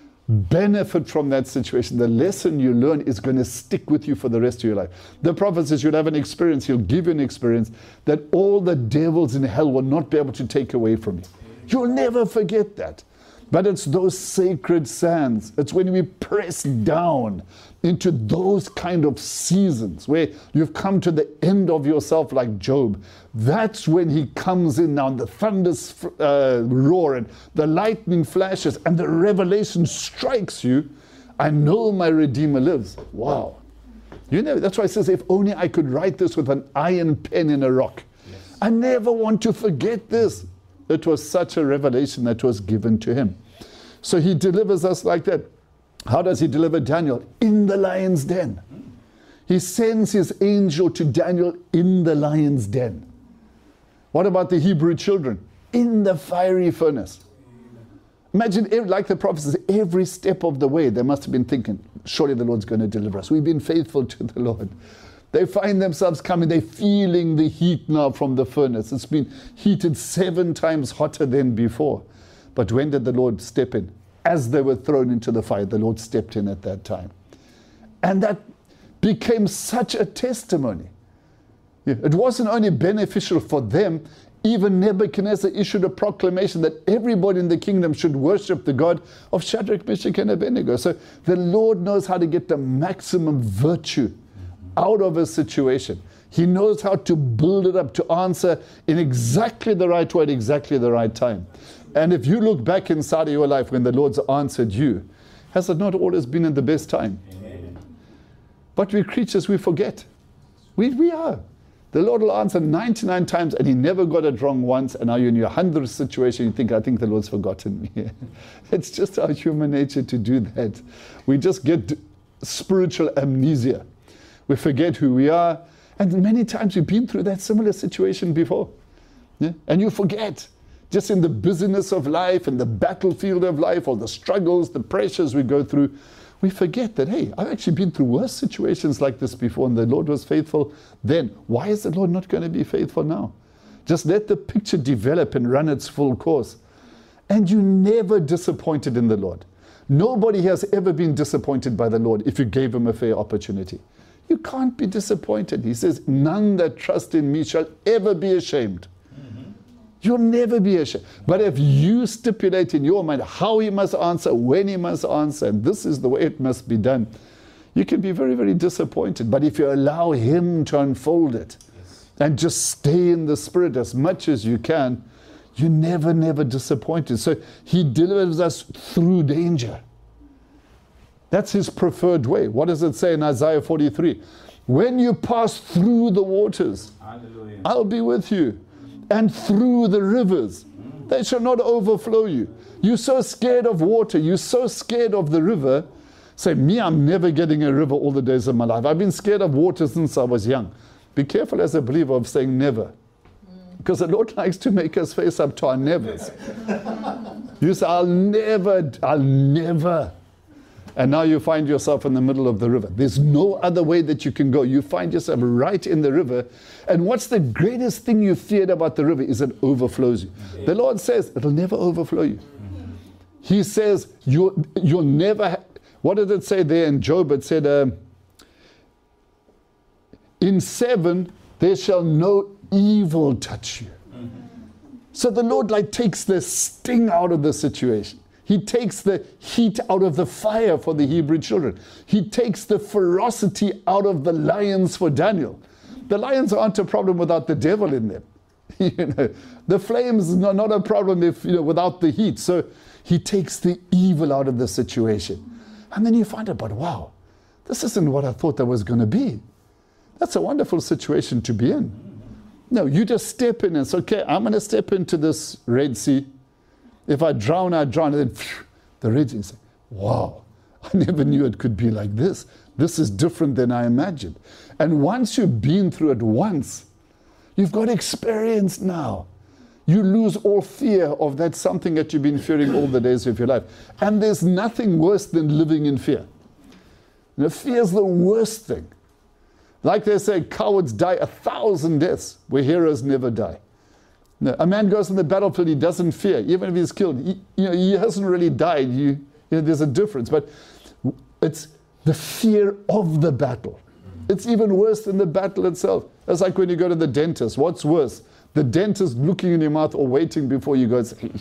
benefit from that situation. The lesson you learn is going to stick with you for the rest of your life. The prophet says you'll have an experience, he'll give you an experience that all the devils in hell will not be able to take away from you. You'll never forget that. But it's those sacred sands. It's when we press down into those kind of seasons where you've come to the end of yourself like Job. That's when he comes in now and the thunders roar and the lightning flashes and the revelation strikes you. I know my Redeemer lives. Wow. You know, that's why it says, if only I could write this with an iron pen in a rock. Yes. I never want to forget this. It was such a revelation that was given to him. So he delivers us like that. How does he deliver Daniel? In the lion's den. He sends his angel to Daniel in the lion's den. What about the Hebrew children? In the fiery furnace. Imagine, like the prophet says, every step of the way they must have been thinking, surely the Lord's going to deliver us. We've been faithful to the Lord. They find themselves coming, they're feeling the heat now from the furnace. It's been heated 7 times hotter than before. But when did the Lord step in? As they were thrown into the fire, the Lord stepped in at that time. And that became such a testimony. It wasn't only beneficial for them, even Nebuchadnezzar issued a proclamation that everybody in the kingdom should worship the God of Shadrach, Meshach, and Abednego. So the Lord knows how to get the maximum virtue out of a situation. He knows how to build it up, to answer in exactly the right way at exactly the right time. And if you look back inside of your life when the Lord's answered you, has it not always been at the best time? Amen. But we creatures, we forget. We are. The Lord will answer 99 times and he never got it wrong once, and now you're in your 100th situation, you think, I think the Lord's forgotten me. It's just our human nature to do that. We just get spiritual amnesia. We forget who we are. And many times we've been through that similar situation before. Yeah? And you forget. Just in the busyness of life and the battlefield of life, all the struggles, the pressures we go through, we forget that, hey, I've actually been through worse situations like this before and the Lord was faithful then. Why is the Lord not going to be faithful now? Just let the picture develop and run its full course. And you're never disappointed in the Lord. Nobody has ever been disappointed by the Lord if you gave him a fair opportunity. You can't be disappointed. He says, none that trust in me shall ever be ashamed. You'll never be ashamed. But if you stipulate in your mind how he must answer, when he must answer, and this is the way it must be done, you can be very, very disappointed. But if you allow him to unfold it, yes, and just stay in the Spirit as much as you can, you're never, never disappointed. So he delivers us through danger. That's his preferred way. What does it say in Isaiah 43? When you pass through the waters, hallelujah, I'll be with you. And through the rivers, they shall not overflow you. You're so scared of water, you're so scared of the river. Say, me, I'm never getting a river all the days of my life. I've been scared of water since I was young. Be careful as a believer of saying never. Because the Lord likes to make us face up to our nevers. You say, I'll never. And now you find yourself in the middle of the river. There's no other way that you can go. You find yourself right in the river. And what's the greatest thing you feared about the river is it overflows you. The Lord says it'll never overflow you. He says you'll never, What did it say there in Job? It said, in 7, there shall no evil touch you. So the Lord like takes the sting out of the situation. He takes the heat out of the fire for the Hebrew children. He takes the ferocity out of the lions for Daniel. The lions aren't a problem without the devil in them. The flames are not a problem if without the heat. So he takes the evil out of the situation. And then you find out, but wow, this isn't what I thought that was going to be. That's a wonderful situation to be in. No, you just step in and say, okay, I'm going to step into this Red Sea. If I drown, I drown. And then phew, the Red Sea. Say, wow, I never knew it could be like this. This is different than I imagined. And once you've been through it once, you've got experience now. You lose all fear of that something that you've been fearing all the days of your life. And there's nothing worse than living in fear. Fear is the worst thing. Like they say, cowards die 1,000 deaths, where heroes never die. No, a man goes on the battlefield, he doesn't fear. Even if he's killed, he hasn't really died. There's a difference. But it's the fear of the battle. It's even worse than the battle itself. It's like when you go to the dentist. What's worse? The dentist looking in your mouth or waiting before you go,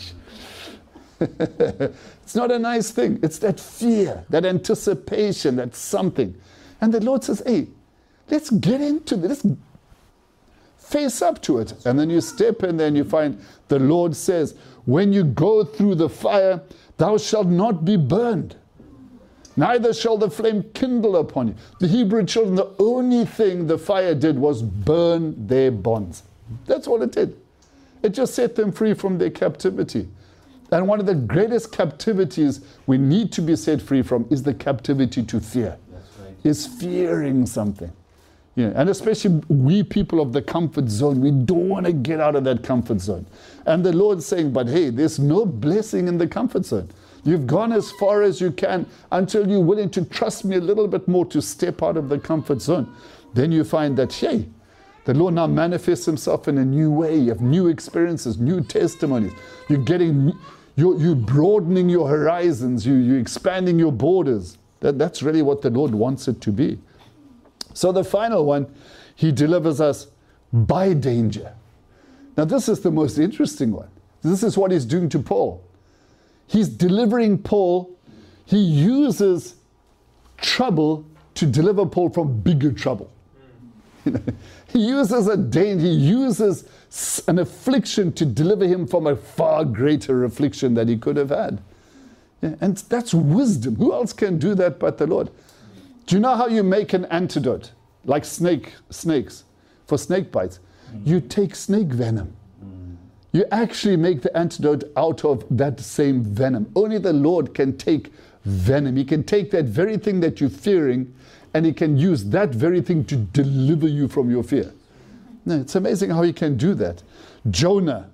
it's not a nice thing. It's that fear, that anticipation, that something. And the Lord says, hey, let's get into this. Let's face up to it. And then you step in there and you find the Lord says, when you go through the fire, thou shalt not be burned. Neither shall the flame kindle upon you. The Hebrew children, the only thing the fire did was burn their bonds. That's all it did. It just set them free from their captivity. And one of the greatest captivities we need to be set free from is the captivity to fear. That's right. Is fearing something. And especially we people of the comfort zone, we don't want to get out of that comfort zone. And the Lord's saying, but hey, there's no blessing in the comfort zone. You've gone as far as you can until you're willing to trust me a little bit more to step out of the comfort zone. Then you find that, hey, the Lord now manifests himself in a new way. You have new experiences, new testimonies. You're broadening your horizons. You're expanding your borders. That's really what the Lord wants it to be. So the final one, he delivers us by danger. Now this is the most interesting one. This is what he's doing to Paul. He's delivering Paul. He uses trouble to deliver Paul from bigger trouble. He uses a danger, he uses an affliction to deliver him from a far greater affliction that he could have had. And that's wisdom. Who else can do that but the Lord? Do you know how you make an antidote? Like snakes, for snake bites. You take snake venom. You actually make the antidote out of that same venom. Only the Lord can take venom. He can take that very thing that you're fearing and he can use that very thing to deliver you from your fear. No, it's amazing how he can do that. Jonah,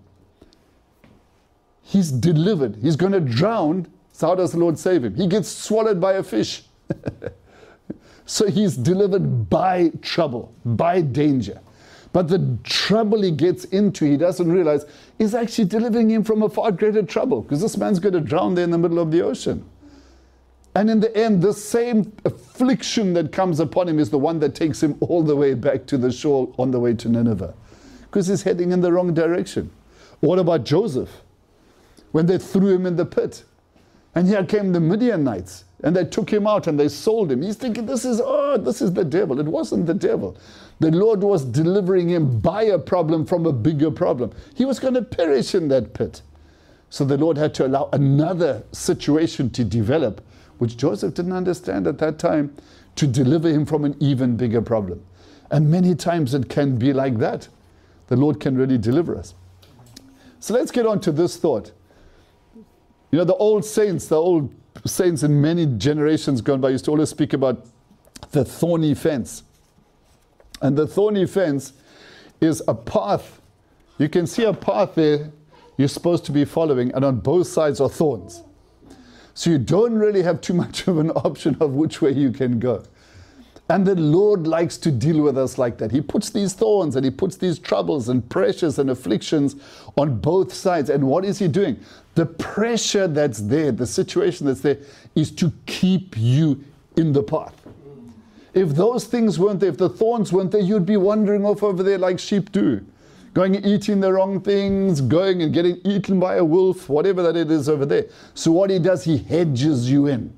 he's delivered. He's going to drown. So how does the Lord save him? He gets swallowed by a fish. So he's delivered by trouble, by danger. But the trouble he gets into, he doesn't realize, is actually delivering him from a far greater trouble. Because this man's going to drown there in the middle of the ocean. And in the end, the same affliction that comes upon him is the one that takes him all the way back to the shore on the way to Nineveh. Because he's heading in the wrong direction. What about Joseph? When they threw him in the pit. And here came the Midianites. And they took him out and they sold him. He's thinking, this is the devil. It wasn't the devil. The Lord was delivering him by a problem from a bigger problem. He was going to perish in that pit. So the Lord had to allow another situation to develop, which Joseph didn't understand at that time, to deliver him from an even bigger problem. And many times it can be like that. The Lord can really deliver us. So let's get on to this thought. The old saints in many generations gone by used to always speak about the thorny fence. And the thorny fence is a path. You can see a path there you're supposed to be following, and on both sides are thorns. So you don't really have too much of an option of which way you can go. And the Lord likes to deal with us like that. He puts these thorns and He puts these troubles and pressures and afflictions on both sides. And what is He doing? The pressure that's there, the situation that's there, is to keep you in the path. If those things weren't there, if the thorns weren't there, you'd be wandering off over there like sheep do. Going and eating the wrong things, going and getting eaten by a wolf, whatever that it is over there. So what He does, He hedges you in.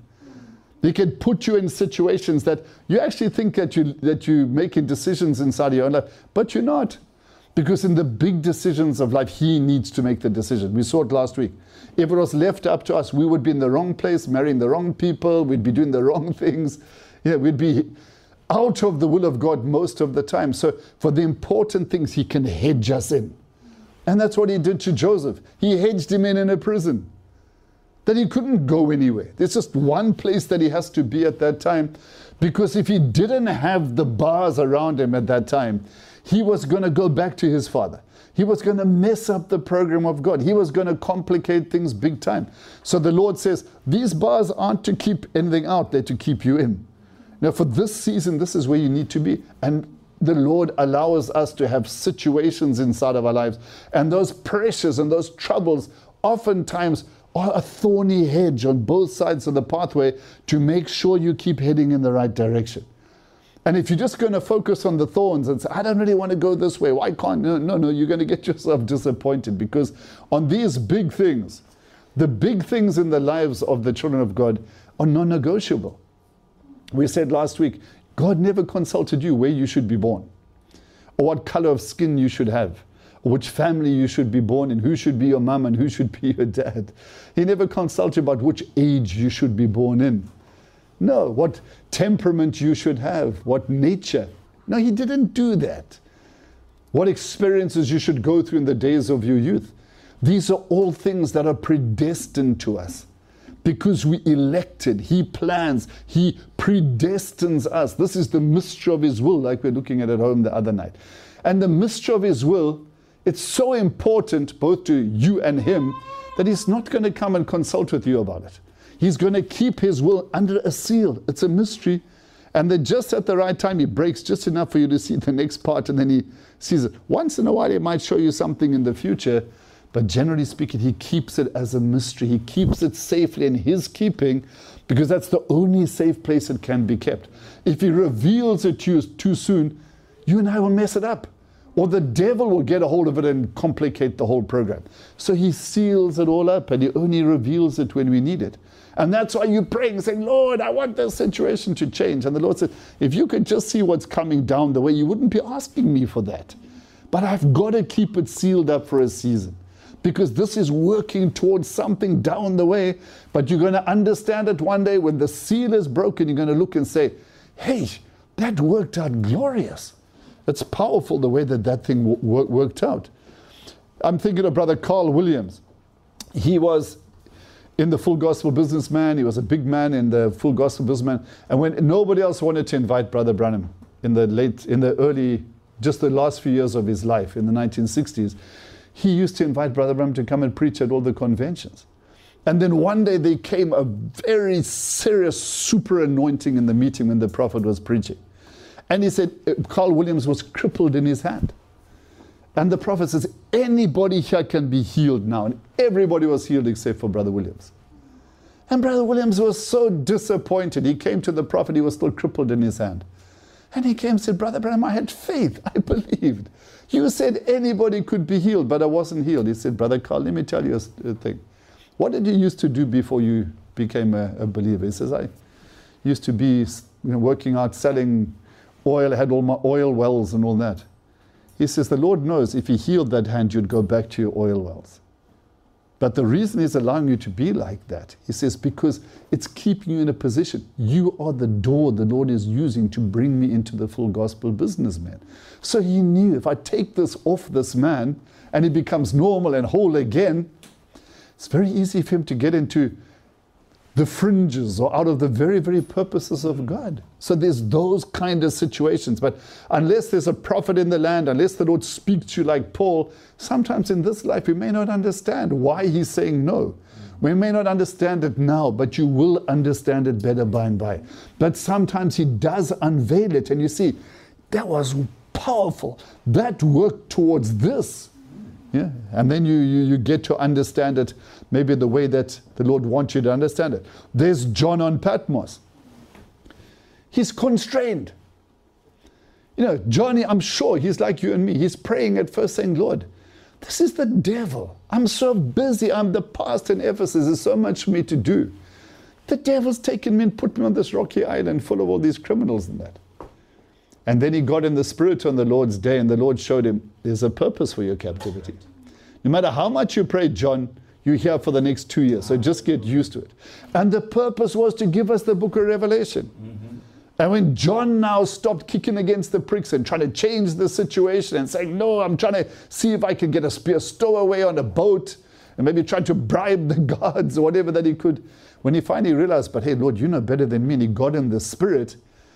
He can put you in situations that you actually think that you're making decisions inside your own life, but you're not. Because in the big decisions of life, He needs to make the decision. We saw it last week. If it was left up to us, we would be in the wrong place, marrying the wrong people, we'd be doing the wrong things. Yeah, we'd be out of the will of God most of the time. So for the important things, He can hedge us in. And that's what He did to Joseph. He hedged him in a prison. That he couldn't go anywhere. There's just one place that he has to be at that time. Because if he didn't have the bars around him at that time, he was going to go back to his father. He was going to mess up the program of God. He was going to complicate things big time. So the Lord says, these bars aren't to keep anything out, they're to keep you in. Now for this season, this is where you need to be. And the Lord allows us to have situations inside of our lives. And those pressures and those troubles oftentimes are a thorny hedge on both sides of the pathway to make sure you keep heading in the right direction. And if you're just going to focus on the thorns and say, I don't really want to go this way, why can't? No, you're going to get yourself disappointed, because on these big things, the big things in the lives of the children of God are non-negotiable. We said last week, God never consulted you where you should be born, or what color of skin you should have, or which family you should be born in, who should be your mum and who should be your dad. He never consulted you about which age you should be born in. No, what temperament you should have, what nature. No, He didn't do that. What experiences you should go through in the days of your youth. These are all things that are predestined to us. Because we elected, He plans, He predestines us. This is the mystery of His will, like we're looking at home the other night. And the mystery of His will, it's so important both to you and Him that He's not going to come and consult with you about it. He's going to keep His will under a seal. It's a mystery. And then just at the right time, He breaks just enough for you to see the next part, and then He sees it. Once in a while, He might show you something in the future, but generally speaking, He keeps it as a mystery. He keeps it safely in His keeping, because that's the only safe place it can be kept. If He reveals it to you too soon, you and I will mess it up. Or the devil will get a hold of it and complicate the whole program. So He seals it all up, and He only reveals it when we need it. And that's why you're praying, saying, Lord, I want this situation to change. And the Lord said, if you could just see what's coming down the way, you wouldn't be asking me for that. But I've got to keep it sealed up for a season, because this is working towards something down the way. But you're going to understand it one day when the seal is broken. You're going to look and say, hey, that worked out glorious. It's powerful the way that thing worked out. I'm thinking of Brother Carl Williams. He was in the Full Gospel Businessman. He was a big man in the Full Gospel Businessman. And when nobody else wanted to invite Brother Branham in the early, just the last few years of his life, in the 1960s, he used to invite Brother Branham to come and preach at all the conventions. And then one day there came a very serious super anointing in the meeting when the prophet was preaching. And he said, Carl Williams was crippled in his hand. And the prophet says, anybody here can be healed now. And everybody was healed except for Brother Williams. And Brother Williams was so disappointed. He came to the prophet, he was still crippled in his hand. And he came and said, Brother Branham, I had faith, I believed. You said anybody could be healed, but I wasn't healed. He said, Brother Carl, let me tell you a thing. What did you used to do before you became a believer? He says, I used to be working out, selling oil, I had all my oil wells and all that. He says, the Lord knows if He healed that hand, you'd go back to your oil wells. But the reason He's allowing you to be like that, He says, because it's keeping you in a position. You are the door the Lord is using to bring me into the Full Gospel Businessman. So He knew, if I take this off this man and he becomes normal and whole again, it's very easy for him to get into the fringes or out of the very, very purposes of God. So there's those kind of situations. But unless there's a prophet in the land, unless the Lord speaks to you like Paul, sometimes in this life we may not understand why He's saying no. We may not understand it now, but you will understand it better by and by. But sometimes He does unveil it, and you see, that was powerful. That worked towards this. Yeah, and then you get to understand it maybe the way that the Lord wants you to understand it. There's John on Patmos. He's constrained. You know, Johnny, I'm sure he's like you and me. He's praying at first saying, Lord, this is the devil. I'm so busy. I'm the pastor in Ephesus. There's so much for me to do. The devil's taken me and put me on this rocky island full of all these criminals and that. And then he got in the Spirit on the Lord's day, and the Lord showed him, there's a purpose for your captivity. No matter how much you pray, John, you're here for the next 2 years, so just get used to it. And the purpose was to give us the book of Revelation. And when John now stopped kicking against the pricks and trying to change the situation and saying, no, I'm trying to see if I can get a stowaway on a boat, and maybe try to bribe the guards or whatever that he could, when he finally realized, but hey, Lord, you know better than me, and he got in the Spirit,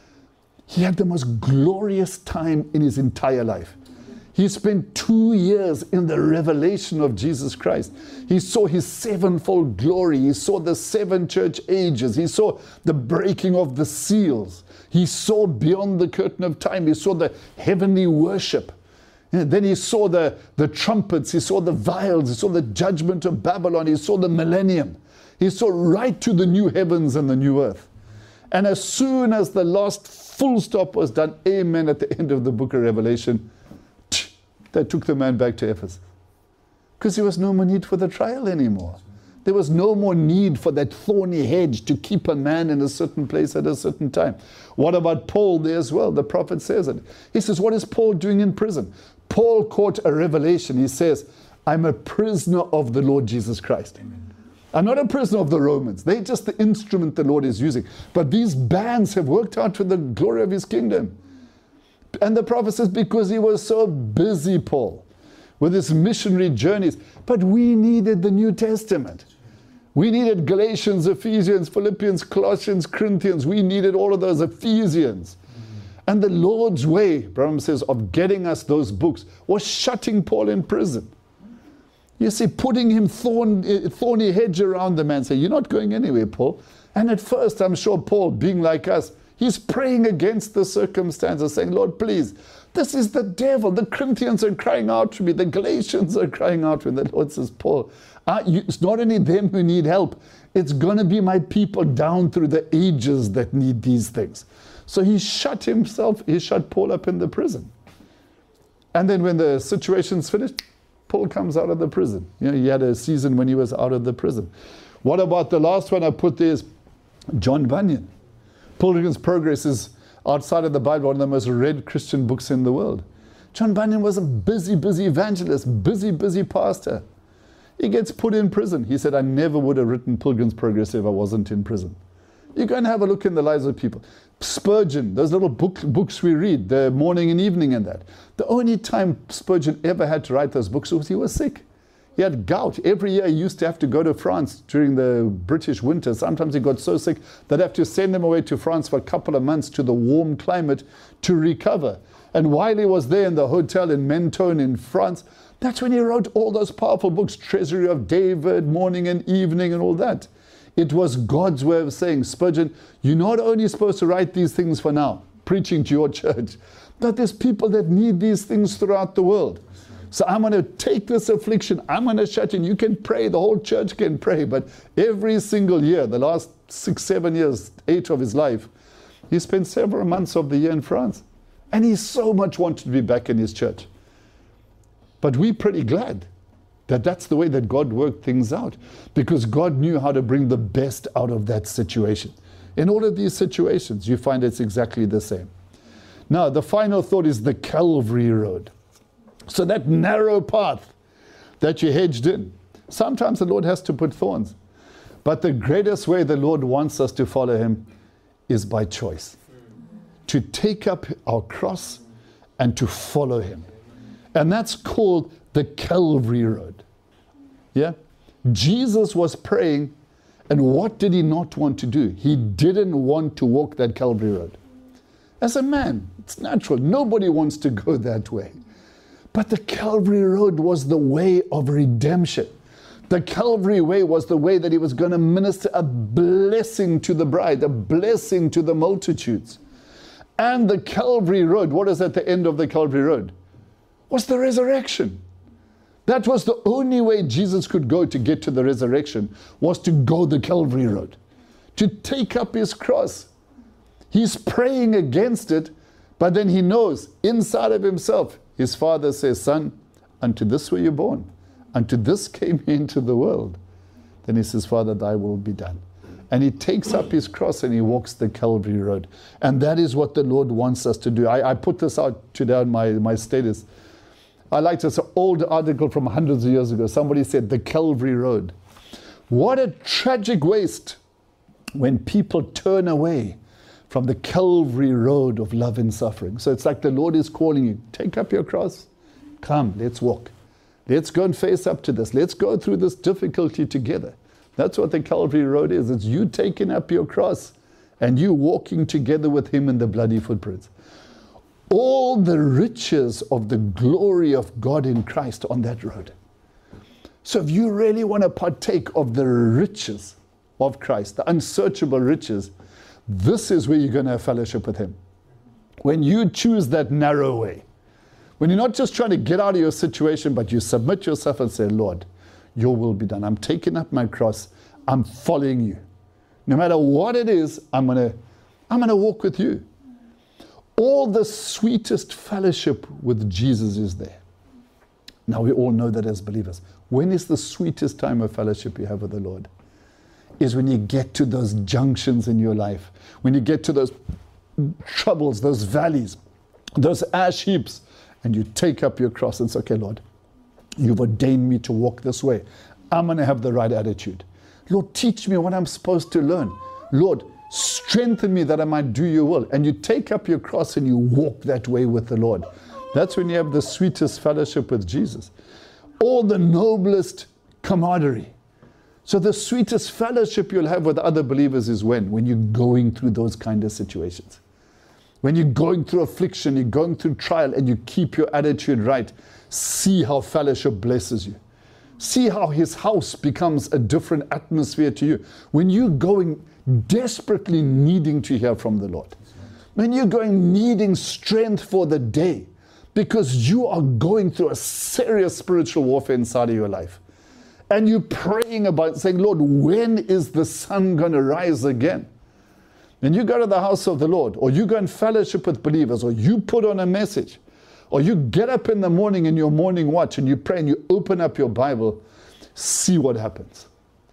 he had the most glorious time in his entire life. He spent 2 years in the revelation of Jesus Christ. He saw His sevenfold glory. He saw the 7 church ages. He saw the breaking of the seals. He saw beyond the curtain of time. He saw the heavenly worship. And then he saw the trumpets. He saw the vials. He saw the judgment of Babylon. He saw the millennium. He saw right to the new heavens and the new earth. And as soon as the last full stop was done, amen, at the end of the book of Revelation, they took the man back to Ephesus. Because there was no more need for the trial anymore. There was no more need for that thorny hedge to keep a man in a certain place at a certain time. What about Paul there as well? The prophet says it. He says, what is Paul doing in prison? Paul caught a revelation. He says, I'm a prisoner of the Lord Jesus Christ. Amen. I'm not a prisoner of the Romans. They're just the instrument the Lord is using. But these bands have worked out to the glory of His kingdom. And the prophet says, because he was so busy, Paul, with his missionary journeys. But we needed the New Testament. We needed Galatians, Ephesians, Philippians, Colossians, Corinthians. We needed all of those Ephesians. And the Lord's way, Branham says, of getting us those books was shutting Paul in prison. You see, putting him thorny hedge around the man, say, you're not going anywhere, Paul. And at first, I'm sure Paul, being like us, he's praying against the circumstances, saying, Lord, please, this is the devil. The Corinthians are crying out to me. The Galatians are crying out to me. The Lord says, Paul, it's not only them who need help. It's going to be my people down through the ages that need these things. So he shut Paul up in the prison. And then when the situation's finished, Paul comes out of the prison. You know, he had a season when he was out of the prison. What about the last one I put there is John Bunyan. Pilgrim's Progress is, outside of the Bible, one of the most read Christian books in the world. John Bunyan was a busy evangelist, busy pastor. He gets put in prison. He said, I never would have written Pilgrim's Progress if I wasn't in prison. You go and have a look in the lives of people. Spurgeon, those little books we read, the morning and evening and that. The only time Spurgeon ever had to write those books was he was sick. He had gout. Every year he used to have to go to France during the British winter. Sometimes he got so sick they'd have to send him away to France for a couple of months to the warm climate to recover. And while he was there in the hotel in Mentone in France, that's when he wrote all those powerful books, Treasury of David, Morning and Evening and all that. It was God's way of saying, Spurgeon, you're not only supposed to write these things for now, preaching to your church, but there's people that need these things throughout the world. So I'm going to take this affliction, I'm going to shut in. You can pray, the whole church can pray, but every single year, the last 6, 7 years, 8 of his life, he spent several months of the year in France. And he so much wanted to be back in his church. But we're pretty glad that that's the way that God worked things out, because God knew how to bring the best out of that situation. In all of these situations, you find it's exactly the same. Now, the final thought is the Calvary Road. So that narrow path that you hedged in, sometimes the Lord has to put thorns. But the greatest way the Lord wants us to follow Him is by choice. To take up our cross and to follow Him. And that's called the Calvary Road. Yeah? Jesus was praying, and what did He not want to do? He didn't want to walk that Calvary Road. As a man, it's natural. Nobody wants to go that way. But the Calvary Road was the way of redemption. The Calvary way was the way that he was going to minister a blessing to the bride, a blessing to the multitudes. And the Calvary road, what is at the end of the Calvary road? Was the resurrection. That was the only way Jesus could go to get to the resurrection, was to go the Calvary road, to take up his cross. He's praying against it, but then he knows inside of himself, his Father says, son, unto this were you born. Unto this came he into the world. Then he says, Father, thy will be done. And he takes up his cross and he walks the Calvary road. And that is what the Lord wants us to do. I put this out today on my status. I liked this old article from hundreds of years ago. Somebody said, the Calvary road. What a tragic waste when people turn away from the Calvary road of love and suffering. So it's like the Lord is calling you, take up your cross. Come, let's walk. Let's go and face up to this. Let's go through this difficulty together. That's what the Calvary road is. It's you taking up your cross and you walking together with him in the bloody footprints. All the riches of the glory of God in Christ on that road. So if you really want to partake of the riches of Christ, the unsearchable riches, this is where you're going to have fellowship with him. When you choose that narrow way, when you're not just trying to get out of your situation, but you submit yourself and say, Lord, your will be done. I'm taking up my cross. I'm following you. No matter what it is, I'm going to walk with you. All the sweetest fellowship with Jesus is there. Now we all know that as believers. When is the sweetest time of fellowship you have with the Lord? Is when you get to those junctions in your life. When you get to those troubles, those valleys, those ash heaps, and you take up your cross and say, okay, Lord, you've ordained me to walk this way. I'm going to have the right attitude. Lord, teach me what I'm supposed to learn. Lord, strengthen me that I might do your will. And you take up your cross and you walk that way with the Lord. That's when you have the sweetest fellowship with Jesus. Or the noblest camaraderie. So the sweetest fellowship you'll have with other believers is when you're going through those kind of situations. When you're going through affliction, you're going through trial, and you keep your attitude right. See how fellowship blesses you. See how his house becomes a different atmosphere to you. When you're going desperately needing to hear from the Lord. When you're going needing strength for the day, because you are going through a serious spiritual warfare inside of your life. And you're praying about saying, Lord, when is the sun going to rise again? And you go to the house of the Lord, or you go in fellowship with believers, or you put on a message, or you get up in the morning in your morning watch and you pray and you open up your Bible, see what happens.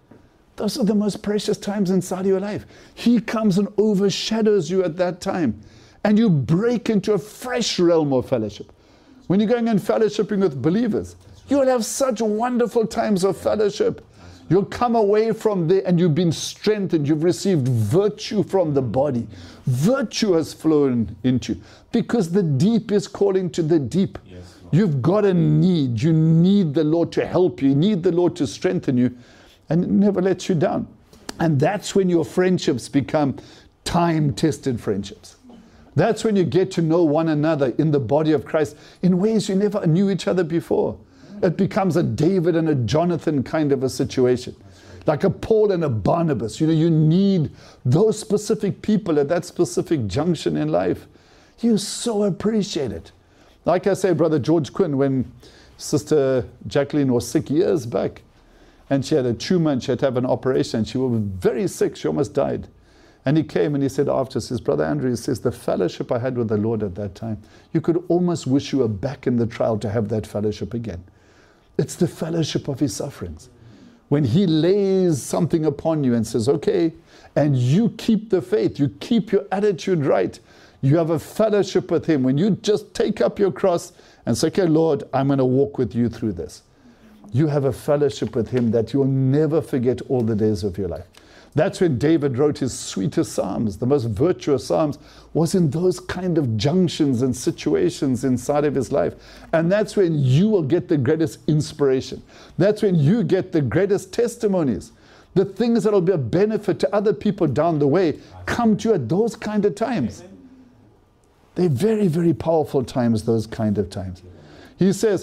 Those are the most precious times inside of your life. He comes and overshadows you at that time. And you break into a fresh realm of fellowship. When you're going and fellowshipping with believers, you will have such wonderful times of fellowship. You'll come away from there and you've been strengthened. You've received virtue from the body. Virtue has flown into you because the deep is calling to the deep. Yes, you've got a need. You need the Lord to help you. You need the Lord to strengthen you, and it never lets you down. And that's when your friendships become time-tested friendships. That's when you get to know one another in the body of Christ in ways you never knew each other before. It becomes a David and a Jonathan kind of a situation. Like a Paul and a Barnabas. You know, you need those specific people at that specific junction in life. You so appreciate it. Like I say, Brother George Quinn, when Sister Jacqueline was sick years back, and she had a tumor and she had to have an operation, she was very sick, she almost died. And he came and he said after, says, Brother Andrew, he says, the fellowship I had with the Lord at that time, you could almost wish you were back in the trial to have that fellowship again. It's the fellowship of his sufferings. When he lays something upon you and says, okay, and you keep the faith, you keep your attitude right, you have a fellowship with him. When you just take up your cross and say, okay, Lord, I'm going to walk with you through this. You have a fellowship with him that you'll never forget all the days of your life. That's when David wrote his sweetest psalms. The most virtuous psalms was in those kind of junctions and situations inside of his life. And that's when you will get the greatest inspiration. That's when you get the greatest testimonies. The things that will be a benefit to other people down the way come to you at those kind of times. They're very, very powerful times, those kind of times. He says,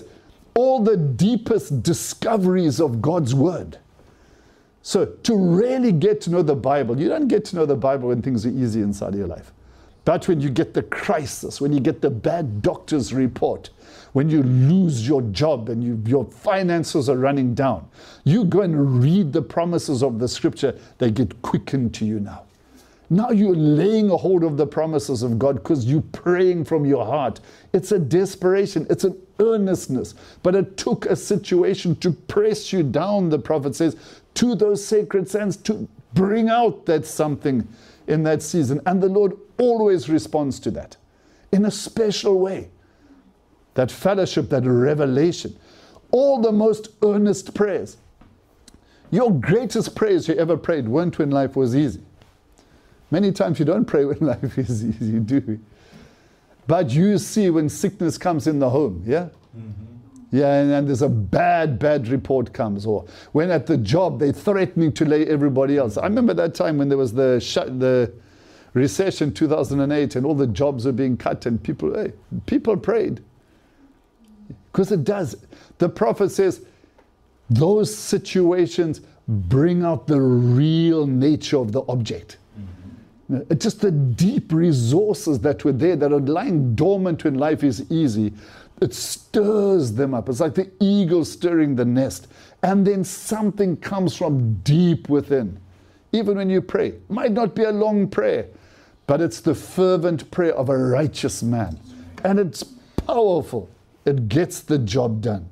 all the deepest discoveries of God's Word. So to really get to know the Bible, you don't get to know the Bible when things are easy inside your life. But when you get the crisis, when you get the bad doctor's report, when you lose your job and your finances are running down, you go and read the promises of the Scripture, they get quickened to you now. Now you're laying a hold of the promises of God because you're praying from your heart. It's a desperation, it's an earnestness. But it took a situation to press you down, the prophet says, to those sacred sands to bring out that something in that season. And the Lord always responds to that in a special way. That fellowship, that revelation. All the most earnest prayers. Your greatest prayers you ever prayed weren't when life was easy. Many times you don't pray when life is easy, you do. But you see when sickness comes in the home, yeah? Yeah, and there's a bad report comes, or when at the job they're threatening to lay everybody else. I remember that time when there was the recession 2008 and all the jobs were being cut and people prayed. Because it does. The prophet says those situations bring out the real nature of the object. Just the deep resources that were there that are lying dormant when life is easy, it stirs them up. It's like the eagle stirring the nest. And then something comes from deep within. Even when you pray. It might not be a long prayer, but it's the fervent prayer of a righteous man. And it's powerful. It gets the job done.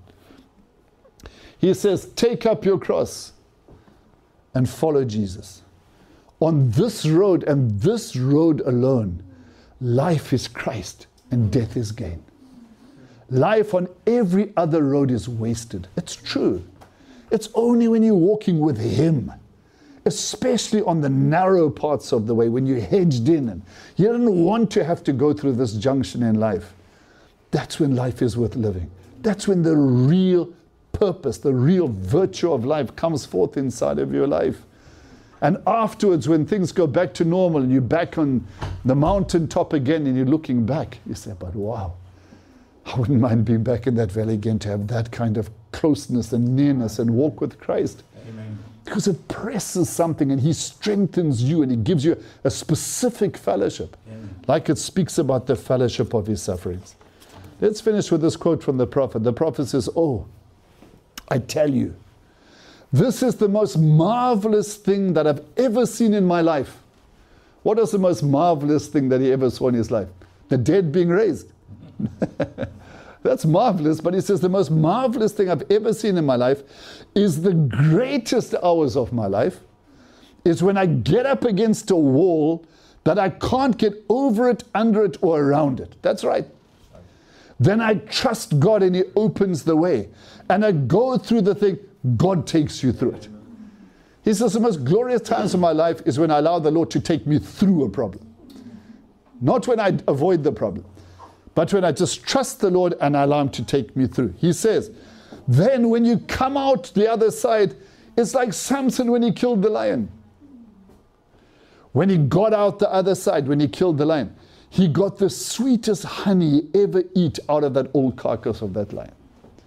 He says, take up your cross and follow Jesus. On this road and this road alone, life is Christ and death is gain. Life on every other road is wasted. It's true. It's only when you're walking with Him, especially on the narrow parts of the way, when you're hedged in and you don't want to have to go through this junction in life. That's when life is worth living. That's when the real purpose, the real virtue of life comes forth inside of your life. And afterwards, when things go back to normal and you're back on the mountaintop again and you're looking back, you say, but wow, I wouldn't mind being back in that valley again to have that kind of closeness and nearness and walk with Christ. Amen. Because it presses something and He strengthens you and He gives you a specific fellowship. Amen. Like it speaks about the fellowship of His sufferings. Let's finish with this quote from the prophet. The prophet says, oh, I tell you, this is the most marvelous thing that I've ever seen in my life. What is the most marvelous thing that he ever saw in his life? The dead being raised. That's marvelous, but he says the most marvelous thing I've ever seen in my life is the greatest hours of my life is when I get up against a wall that I can't get over it, under it, or around it. That's right. Then I trust God and He opens the way. And I go through the thing. God takes you through it. He says the most glorious times of my life is when I allow the Lord to take me through a problem. Not when I avoid the problem, but when I just trust the Lord and I allow Him to take me through. He says, then when you come out the other side, it's like Samson when he killed the lion. When he got out the other side, when he killed the lion, he got the sweetest honey he ever eat out of that old carcass of that lion.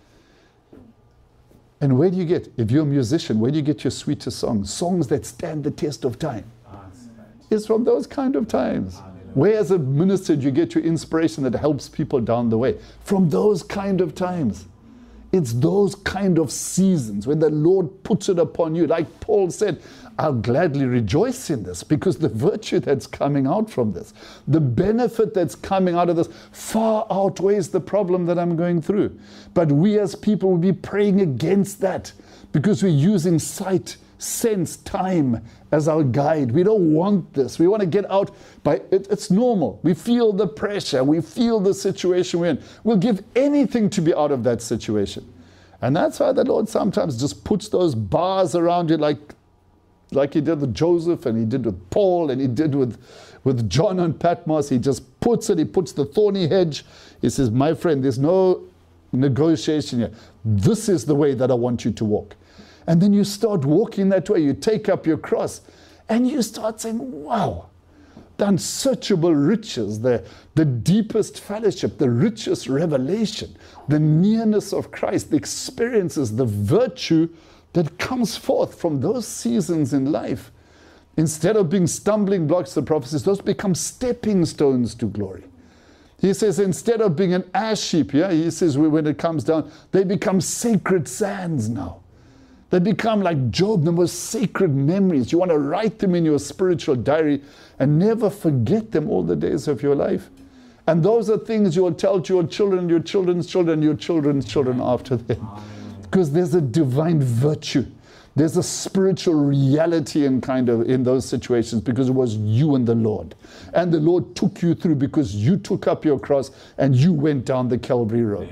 And where do you get, if you're a musician, where do you get your sweetest songs? Songs that stand the test of time. It's from those kind of times. Where as a minister do you get your inspiration that helps people down the way? From those kind of times. It's those kind of seasons when the Lord puts it upon you. Like Paul said, I'll gladly rejoice in this because the virtue that's coming out from this, the benefit that's coming out of this far outweighs the problem that I'm going through. But we as people will be praying against that because we're using sight, sense, time as our guide. We don't want this. We want to get out by it. It's normal. We feel the pressure. We feel the situation we're in. We'll give anything to be out of that situation. And that's why the Lord sometimes just puts those bars around you like He did with Joseph and He did with Paul and He did with John on Patmos. He just puts it. He puts the thorny hedge. He says, my friend, there's no negotiation here. This is the way that I want you to walk. And then you start walking that way. You take up your cross and you start saying, wow, the unsearchable riches, the deepest fellowship, the richest revelation, the nearness of Christ, the experiences, the virtue that comes forth from those seasons in life. Instead of being stumbling blocks, the prophet says, those become stepping stones to glory. He says, instead of being an ash heap, he says, when it comes down, they become sacred sands now. They become like Job, the most sacred memories. You want to write them in your spiritual diary and never forget them all the days of your life. And those are things you will tell to your children, your children's children, your children's children after them. Because there's a divine virtue. There's a spiritual reality in those situations, because it was you and the Lord. And the Lord took you through because you took up your cross and you went down the Calvary road.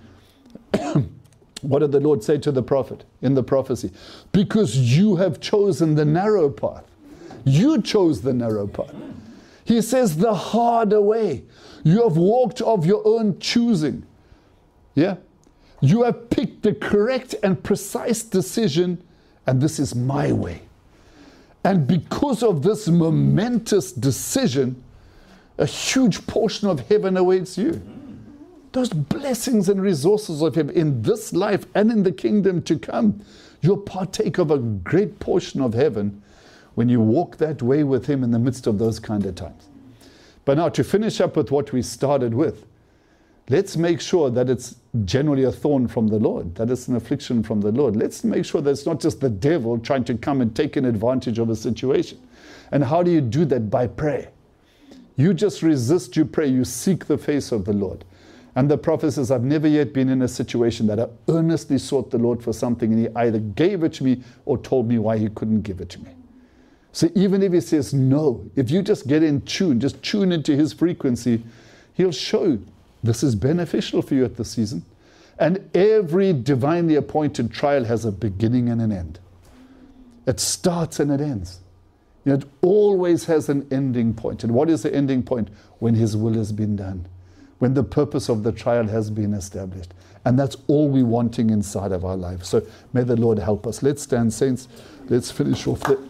What did the Lord say to the prophet in the prophecy? Because you have chosen the narrow path. You chose the narrow path. He says the harder way. You have walked of your own choosing. Yeah? You have picked the correct and precise decision, and this is my way. And because of this momentous decision, a huge portion of heaven awaits you. Those blessings and resources of Him in this life and in the kingdom to come. You'll partake of a great portion of heaven when you walk that way with Him in the midst of those kind of times. But now, to finish up with what we started with, let's make sure that it's generally a thorn from the Lord, that it's an affliction from the Lord. Let's make sure that it's not just the devil trying to come and take an advantage of a situation. And how do you do that? By prayer. You just resist, you pray, you seek the face of the Lord. And the prophet says, I've never yet been in a situation that I earnestly sought the Lord for something, and He either gave it to me or told me why He couldn't give it to me. So even if He says no, if you just get in tune, just tune into His frequency, He'll show you this is beneficial for you at the season. And every divinely appointed trial has a beginning and an end. It starts and it ends. It always has an ending point. And what is the ending point? When His will has been done. When the purpose of the trial has been established. And that's all we're wanting inside of our life. So may the Lord help us. Let's stand, saints. Let's finish off there.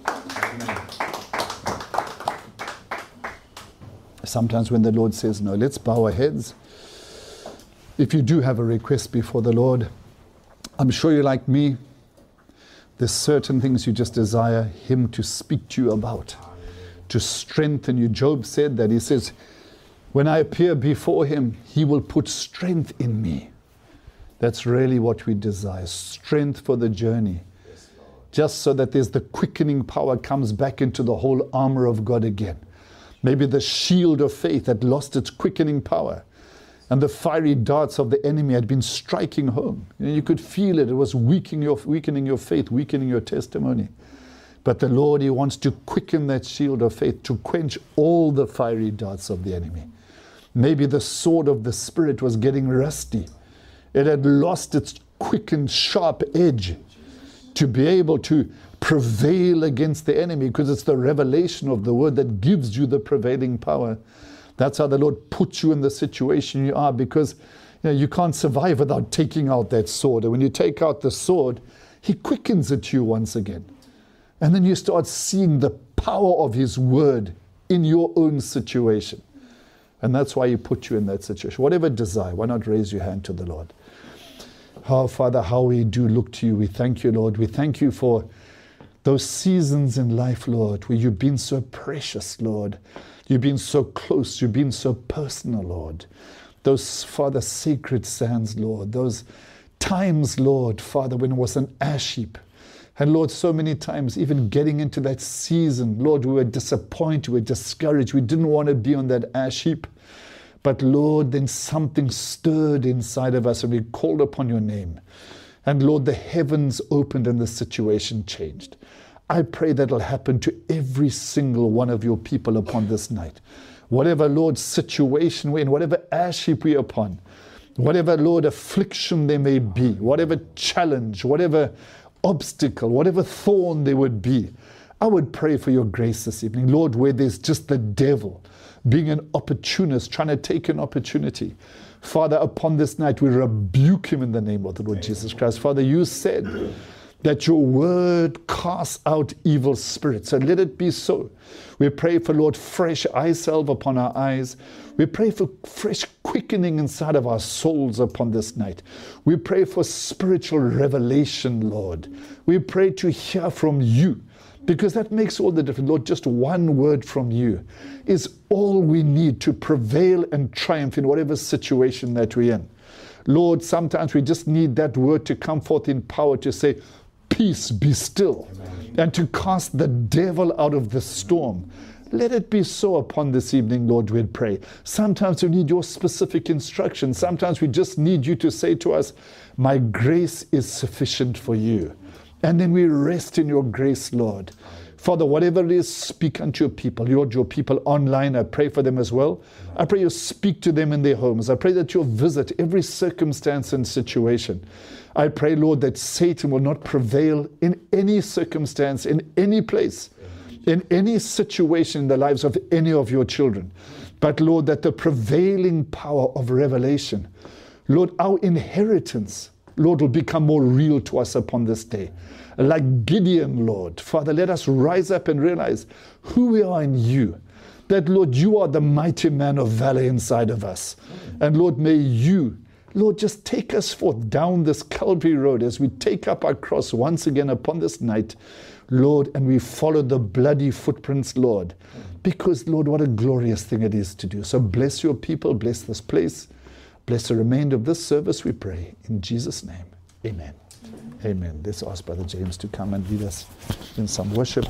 Sometimes when the Lord says no, let's bow our heads. If you do have a request before the Lord, I'm sure you're like me. There's certain things you just desire Him to speak to you about, to strengthen you. Job said that. He says, when I appear before Him, He will put strength in me. That's really what we desire, strength for the journey. Yes, just so that there's the quickening power comes back into the whole armor of God again. Maybe the shield of faith had lost its quickening power, and the fiery darts of the enemy had been striking home. You could feel it. It was weakening your faith, weakening your testimony. But the Lord, He wants to quicken that shield of faith to quench all the fiery darts of the enemy. Maybe the sword of the Spirit was getting rusty. It had lost its quickened, sharp edge to be able to prevail against the enemy, because it's the revelation of the Word that gives you the prevailing power. That's how the Lord puts you in the situation you are, because you can't survive without taking out that sword. And when you take out the sword, He quickens it to you once again. And then you start seeing the power of His Word in your own situation. And that's why He put you in that situation. Whatever desire, why not raise your hand to the Lord? Oh, Father, how we do look to You. We thank You, Lord. We thank You for those seasons in life, Lord, where You've been so precious, Lord. You've been so close. You've been so personal, Lord. Those, Father, sacred sands, Lord. Those times, Lord, Father, when it was an ash heap. And Lord, so many times, even getting into that season, Lord, we were disappointed, we were discouraged. We didn't want to be on that ash heap. But Lord, then something stirred inside of us and we called upon Your name. And Lord, the heavens opened and the situation changed. I pray that will happen to every single one of Your people upon this night. Whatever, Lord, situation we're in, whatever ash heap we're upon, whatever, Lord, affliction there may be, whatever challenge, whatever obstacle, whatever thorn there would be, I would pray for Your grace this evening. Lord, where there's just the devil being an opportunist, trying to take an opportunity, Father, upon this night we rebuke him in the name of the Lord Jesus Christ. Father, You said that your word casts out evil spirits. So let it be so. We pray for, Lord, fresh eye salve upon our eyes. We pray for fresh quickening inside of our souls upon this night. We pray for spiritual revelation, Lord. We pray to hear from you, because that makes all the difference. Lord, just one word from you is all we need to prevail and triumph in whatever situation that we're in. Lord, sometimes we just need that word to come forth in power to say, peace, be still, and to cast the devil out of the storm. Let it be so upon this evening, Lord, we'd pray. Sometimes we need your specific instructions. Sometimes we just need you to say to us, my grace is sufficient for you. And then we rest in your grace, Lord. Father, whatever it is, speak unto your people. Lord, your people online, I pray for them as well. I pray you speak to them in their homes. I pray that you'll visit every circumstance and situation. I pray, Lord, that Satan will not prevail in any circumstance, in any place, in any situation in the lives of any of your children. But, Lord, that the prevailing power of revelation, Lord, our inheritance, Lord, will become more real to us upon this day. Like Gideon, Lord, Father, let us rise up and realize who we are in you. That, Lord, you are the mighty man of valor inside of us. And, Lord, may you, Lord, just take us forth down this Calvary road as we take up our cross once again upon this night, Lord, and we follow the bloody footprints, Lord. Because, Lord, what a glorious thing it is to do. So bless your people, bless this place, bless the remainder of this service, we pray. In Jesus' name, amen. Amen. Let's ask Brother James to come and lead us in some worship.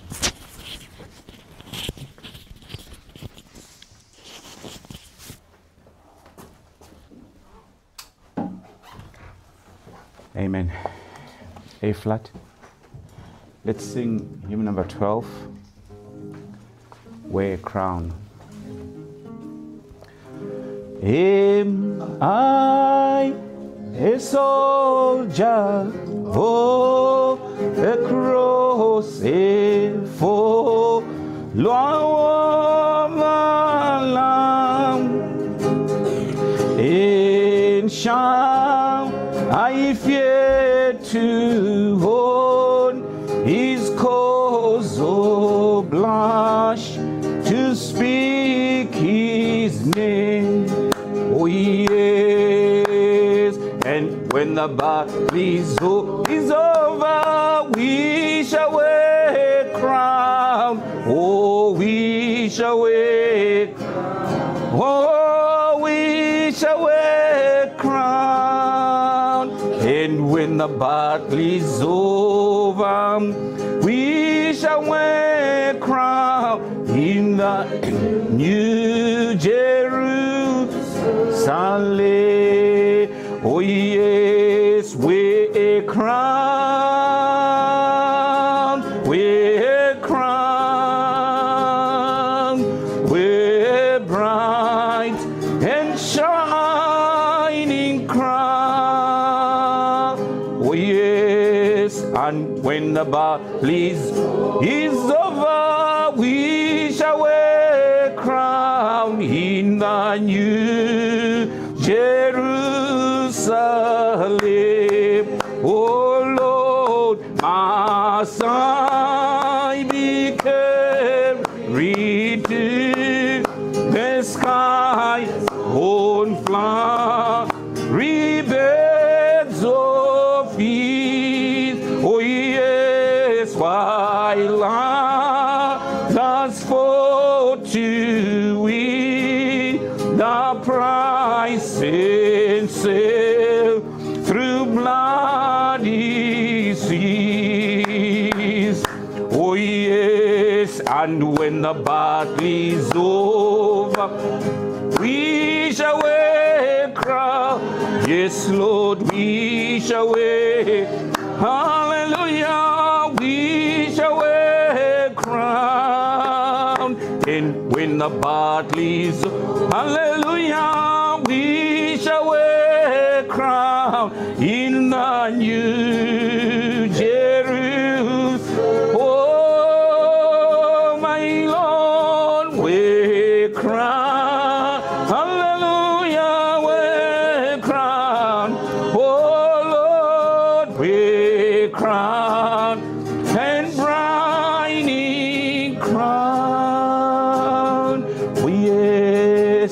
Amen. A flat. Let's sing hymn number 12, Wear a Crown. Am I a soldier for the cross and for Lord Lamb? And shall I fear to own his cause or blush to speak his name? Oh yes, and when the battle is over, we shall wear a crown. Oh, we shall wear a crown. Oh, we shall wear a crown. And when the battle is over, we shall wear a crown in the New Jerusalem. Oh yes, wear a crown, wear a crown, wear bright and shining crown. Oh yes, and when the battle is over, we shall wear a crown in the New Jerusalem. Oh Lord, must I be carried to the sky on flowery beds of peace? Oh yes, while others fought to win the prize and sail through bloody seas. Oh yes, and when the battle is over, we shall wear a crown. Yes, Lord, we shall wear. Hallelujah, we shall wear a crown. And when the battle is over, hallelujah, we shall wear a crown in the New Jerusalem. Oh, my Lord, wear a crown. Hallelujah, wear a crown. Oh, Lord, wear a crown.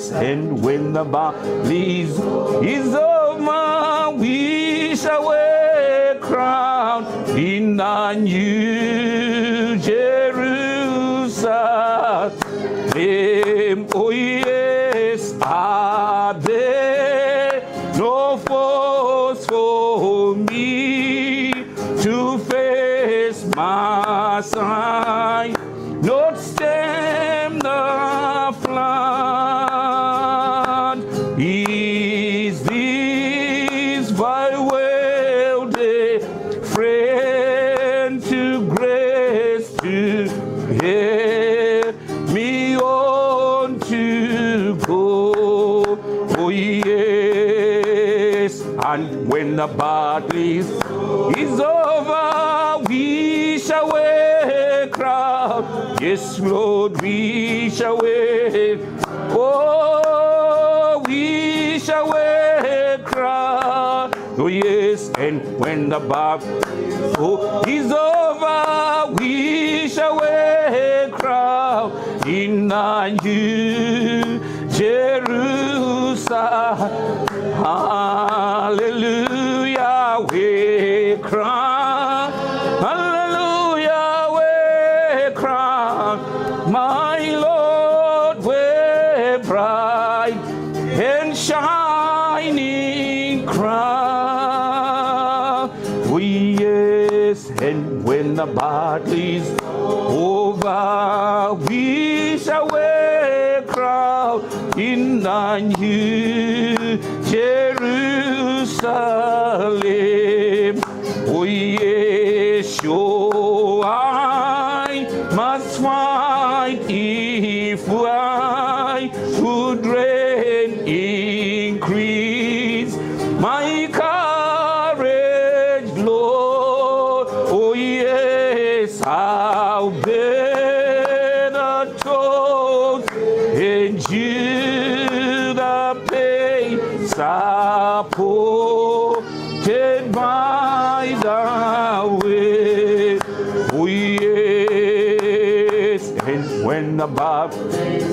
yes, and when the battle is over, we shall wear a crown in the New Jerusalem. Oh yes, are there no foes for me to face my side, not stem the flood? Is this my world a friend to grace to hear me on to go? Oh yes, and when the battle is over, we shall wear a crown. Yes, Lord, we shall wear. Oh, we shall wear a crown. Oh yes, and when the battle is over, we shall wear a crown in the New Jerusalem. Hallelujah, we crown. Hallelujah, we crown. My Lord, we're bright and shining crown. Oh yes, and when the battle is over, we shall wear a crown in the New Jerusalem. Oh yes, sure I must fight if I would reign, increase my courage, Lord. Oh yes, I'll bear the toll and you the pain, supported by the way. Oh yes, and when the battle,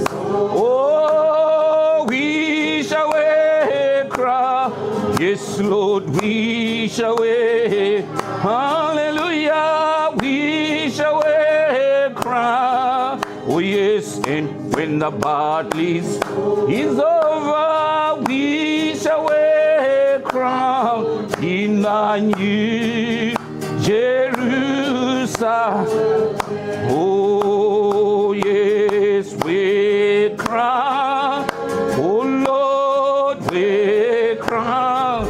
oh, we shall wear a crown. Yes, Lord, we shall wear. Hallelujah, we shall wear a crown. Oh yes, and when the battle is over, we shall wear a crown in the New Jerusalem. Oh yes, we crown. Oh Lord, we crown.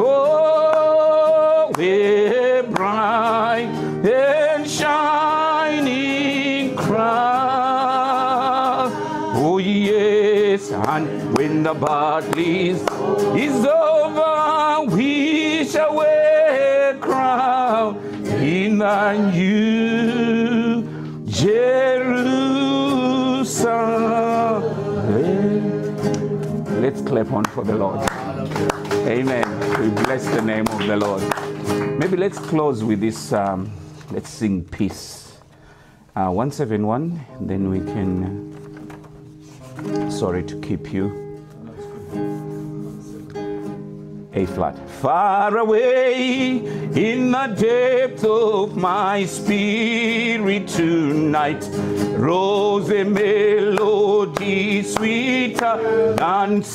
Oh, we're bright and shining crown. Oh yes, and when the battle is over, we shall wear a crown in the New Jerusalem. Let's clap on for the Lord. Amen. We bless the name of the Lord. Maybe let's close with this. Let's sing Peace. 171. Then we can. Sorry to keep you. A flat. Far away in the depth of my spirit tonight rose a melody sweeter than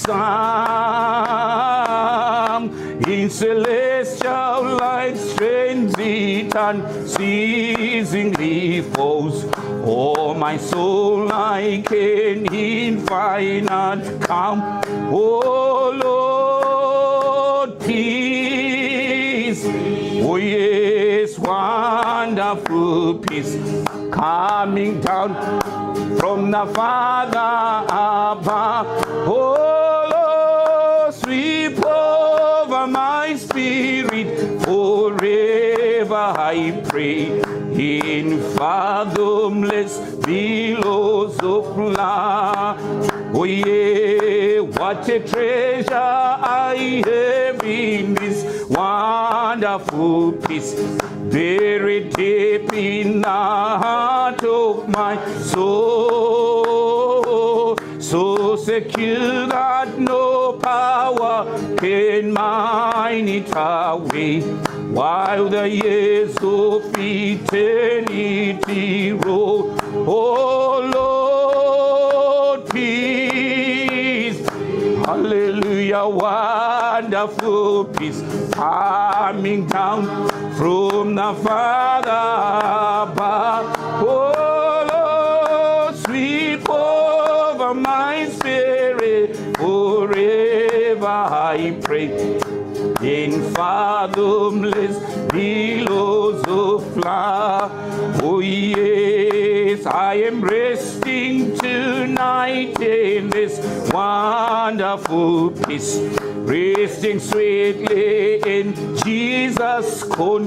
psalm. In celestial light strains it unceasingly falls. Oh, my soul like an infinite calm. Oh, Lord, peace. Oh, yes, wonderful peace coming down from the Father above. Oh, Lord, sweep over my spirit forever, I pray. In fathomless billows of love. Oh yeah, what a treasure I have in this wonderful peace, buried deep in the heart of my soul. so secure that no power can mine it away, while the years of eternity roll. Oh Lord, peace, hallelujah, wonderful peace, coming down from the Father above. Oh Lord, sweep over my spirit forever, I pray, in fathomless billows of love. Oh yes, I am resting tonight in this wonderful peace, resting sweetly in Jesus'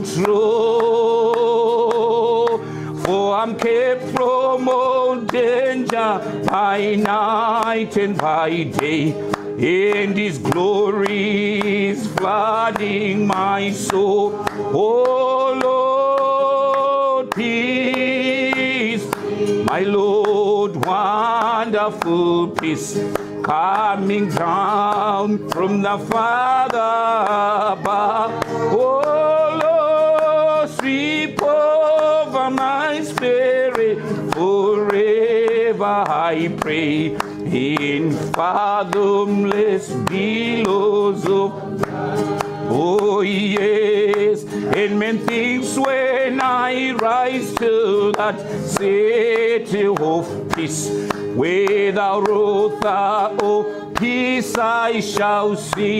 control. For I'm kept from all danger by night and by day, and His glory is flooding my soul. Oh Lord, peace, my Lord, wonderful peace, coming down from the Father above. Oh Lord, sweep over my spirit forever, I pray, in fathomless billows of. Oh yes, and men thinks when I rise to that city of peace, without author of peace I shall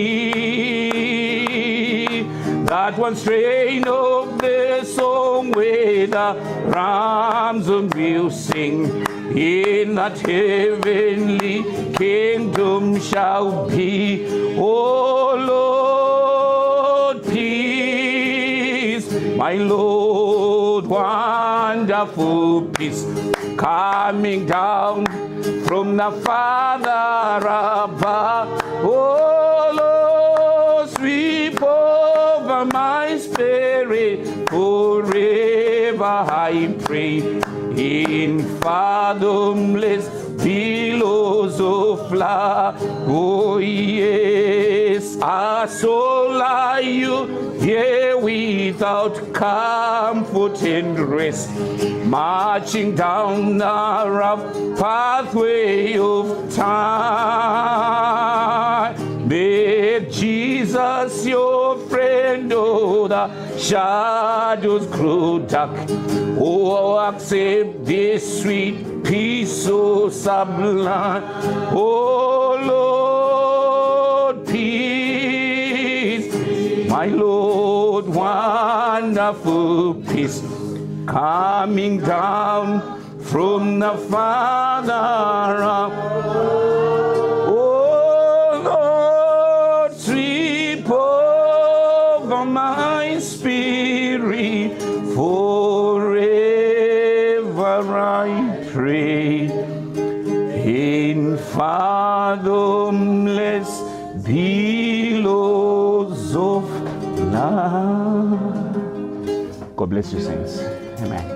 see. That one strain of the song where the ransom will sing, in that heavenly kingdom shall be. Oh Lord, peace, my Lord, wonderful peace, coming down from the Father above. Oh Lord, sweep over my spirit forever, I pray, in fathomless billows of love. Oh yes, our soul lie you here without comfort and rest, marching down the rough pathway of time. Make Jesus your friend, oh the shadows grow dark. Oh, accept this sweet peace so sublime. Oh Lord, peace, my Lord, wonderful peace, coming down from the Father up. Oh Lord, sweep over my spirit forever, I pray, in fathomless billows of love. God bless you, saints. Amen.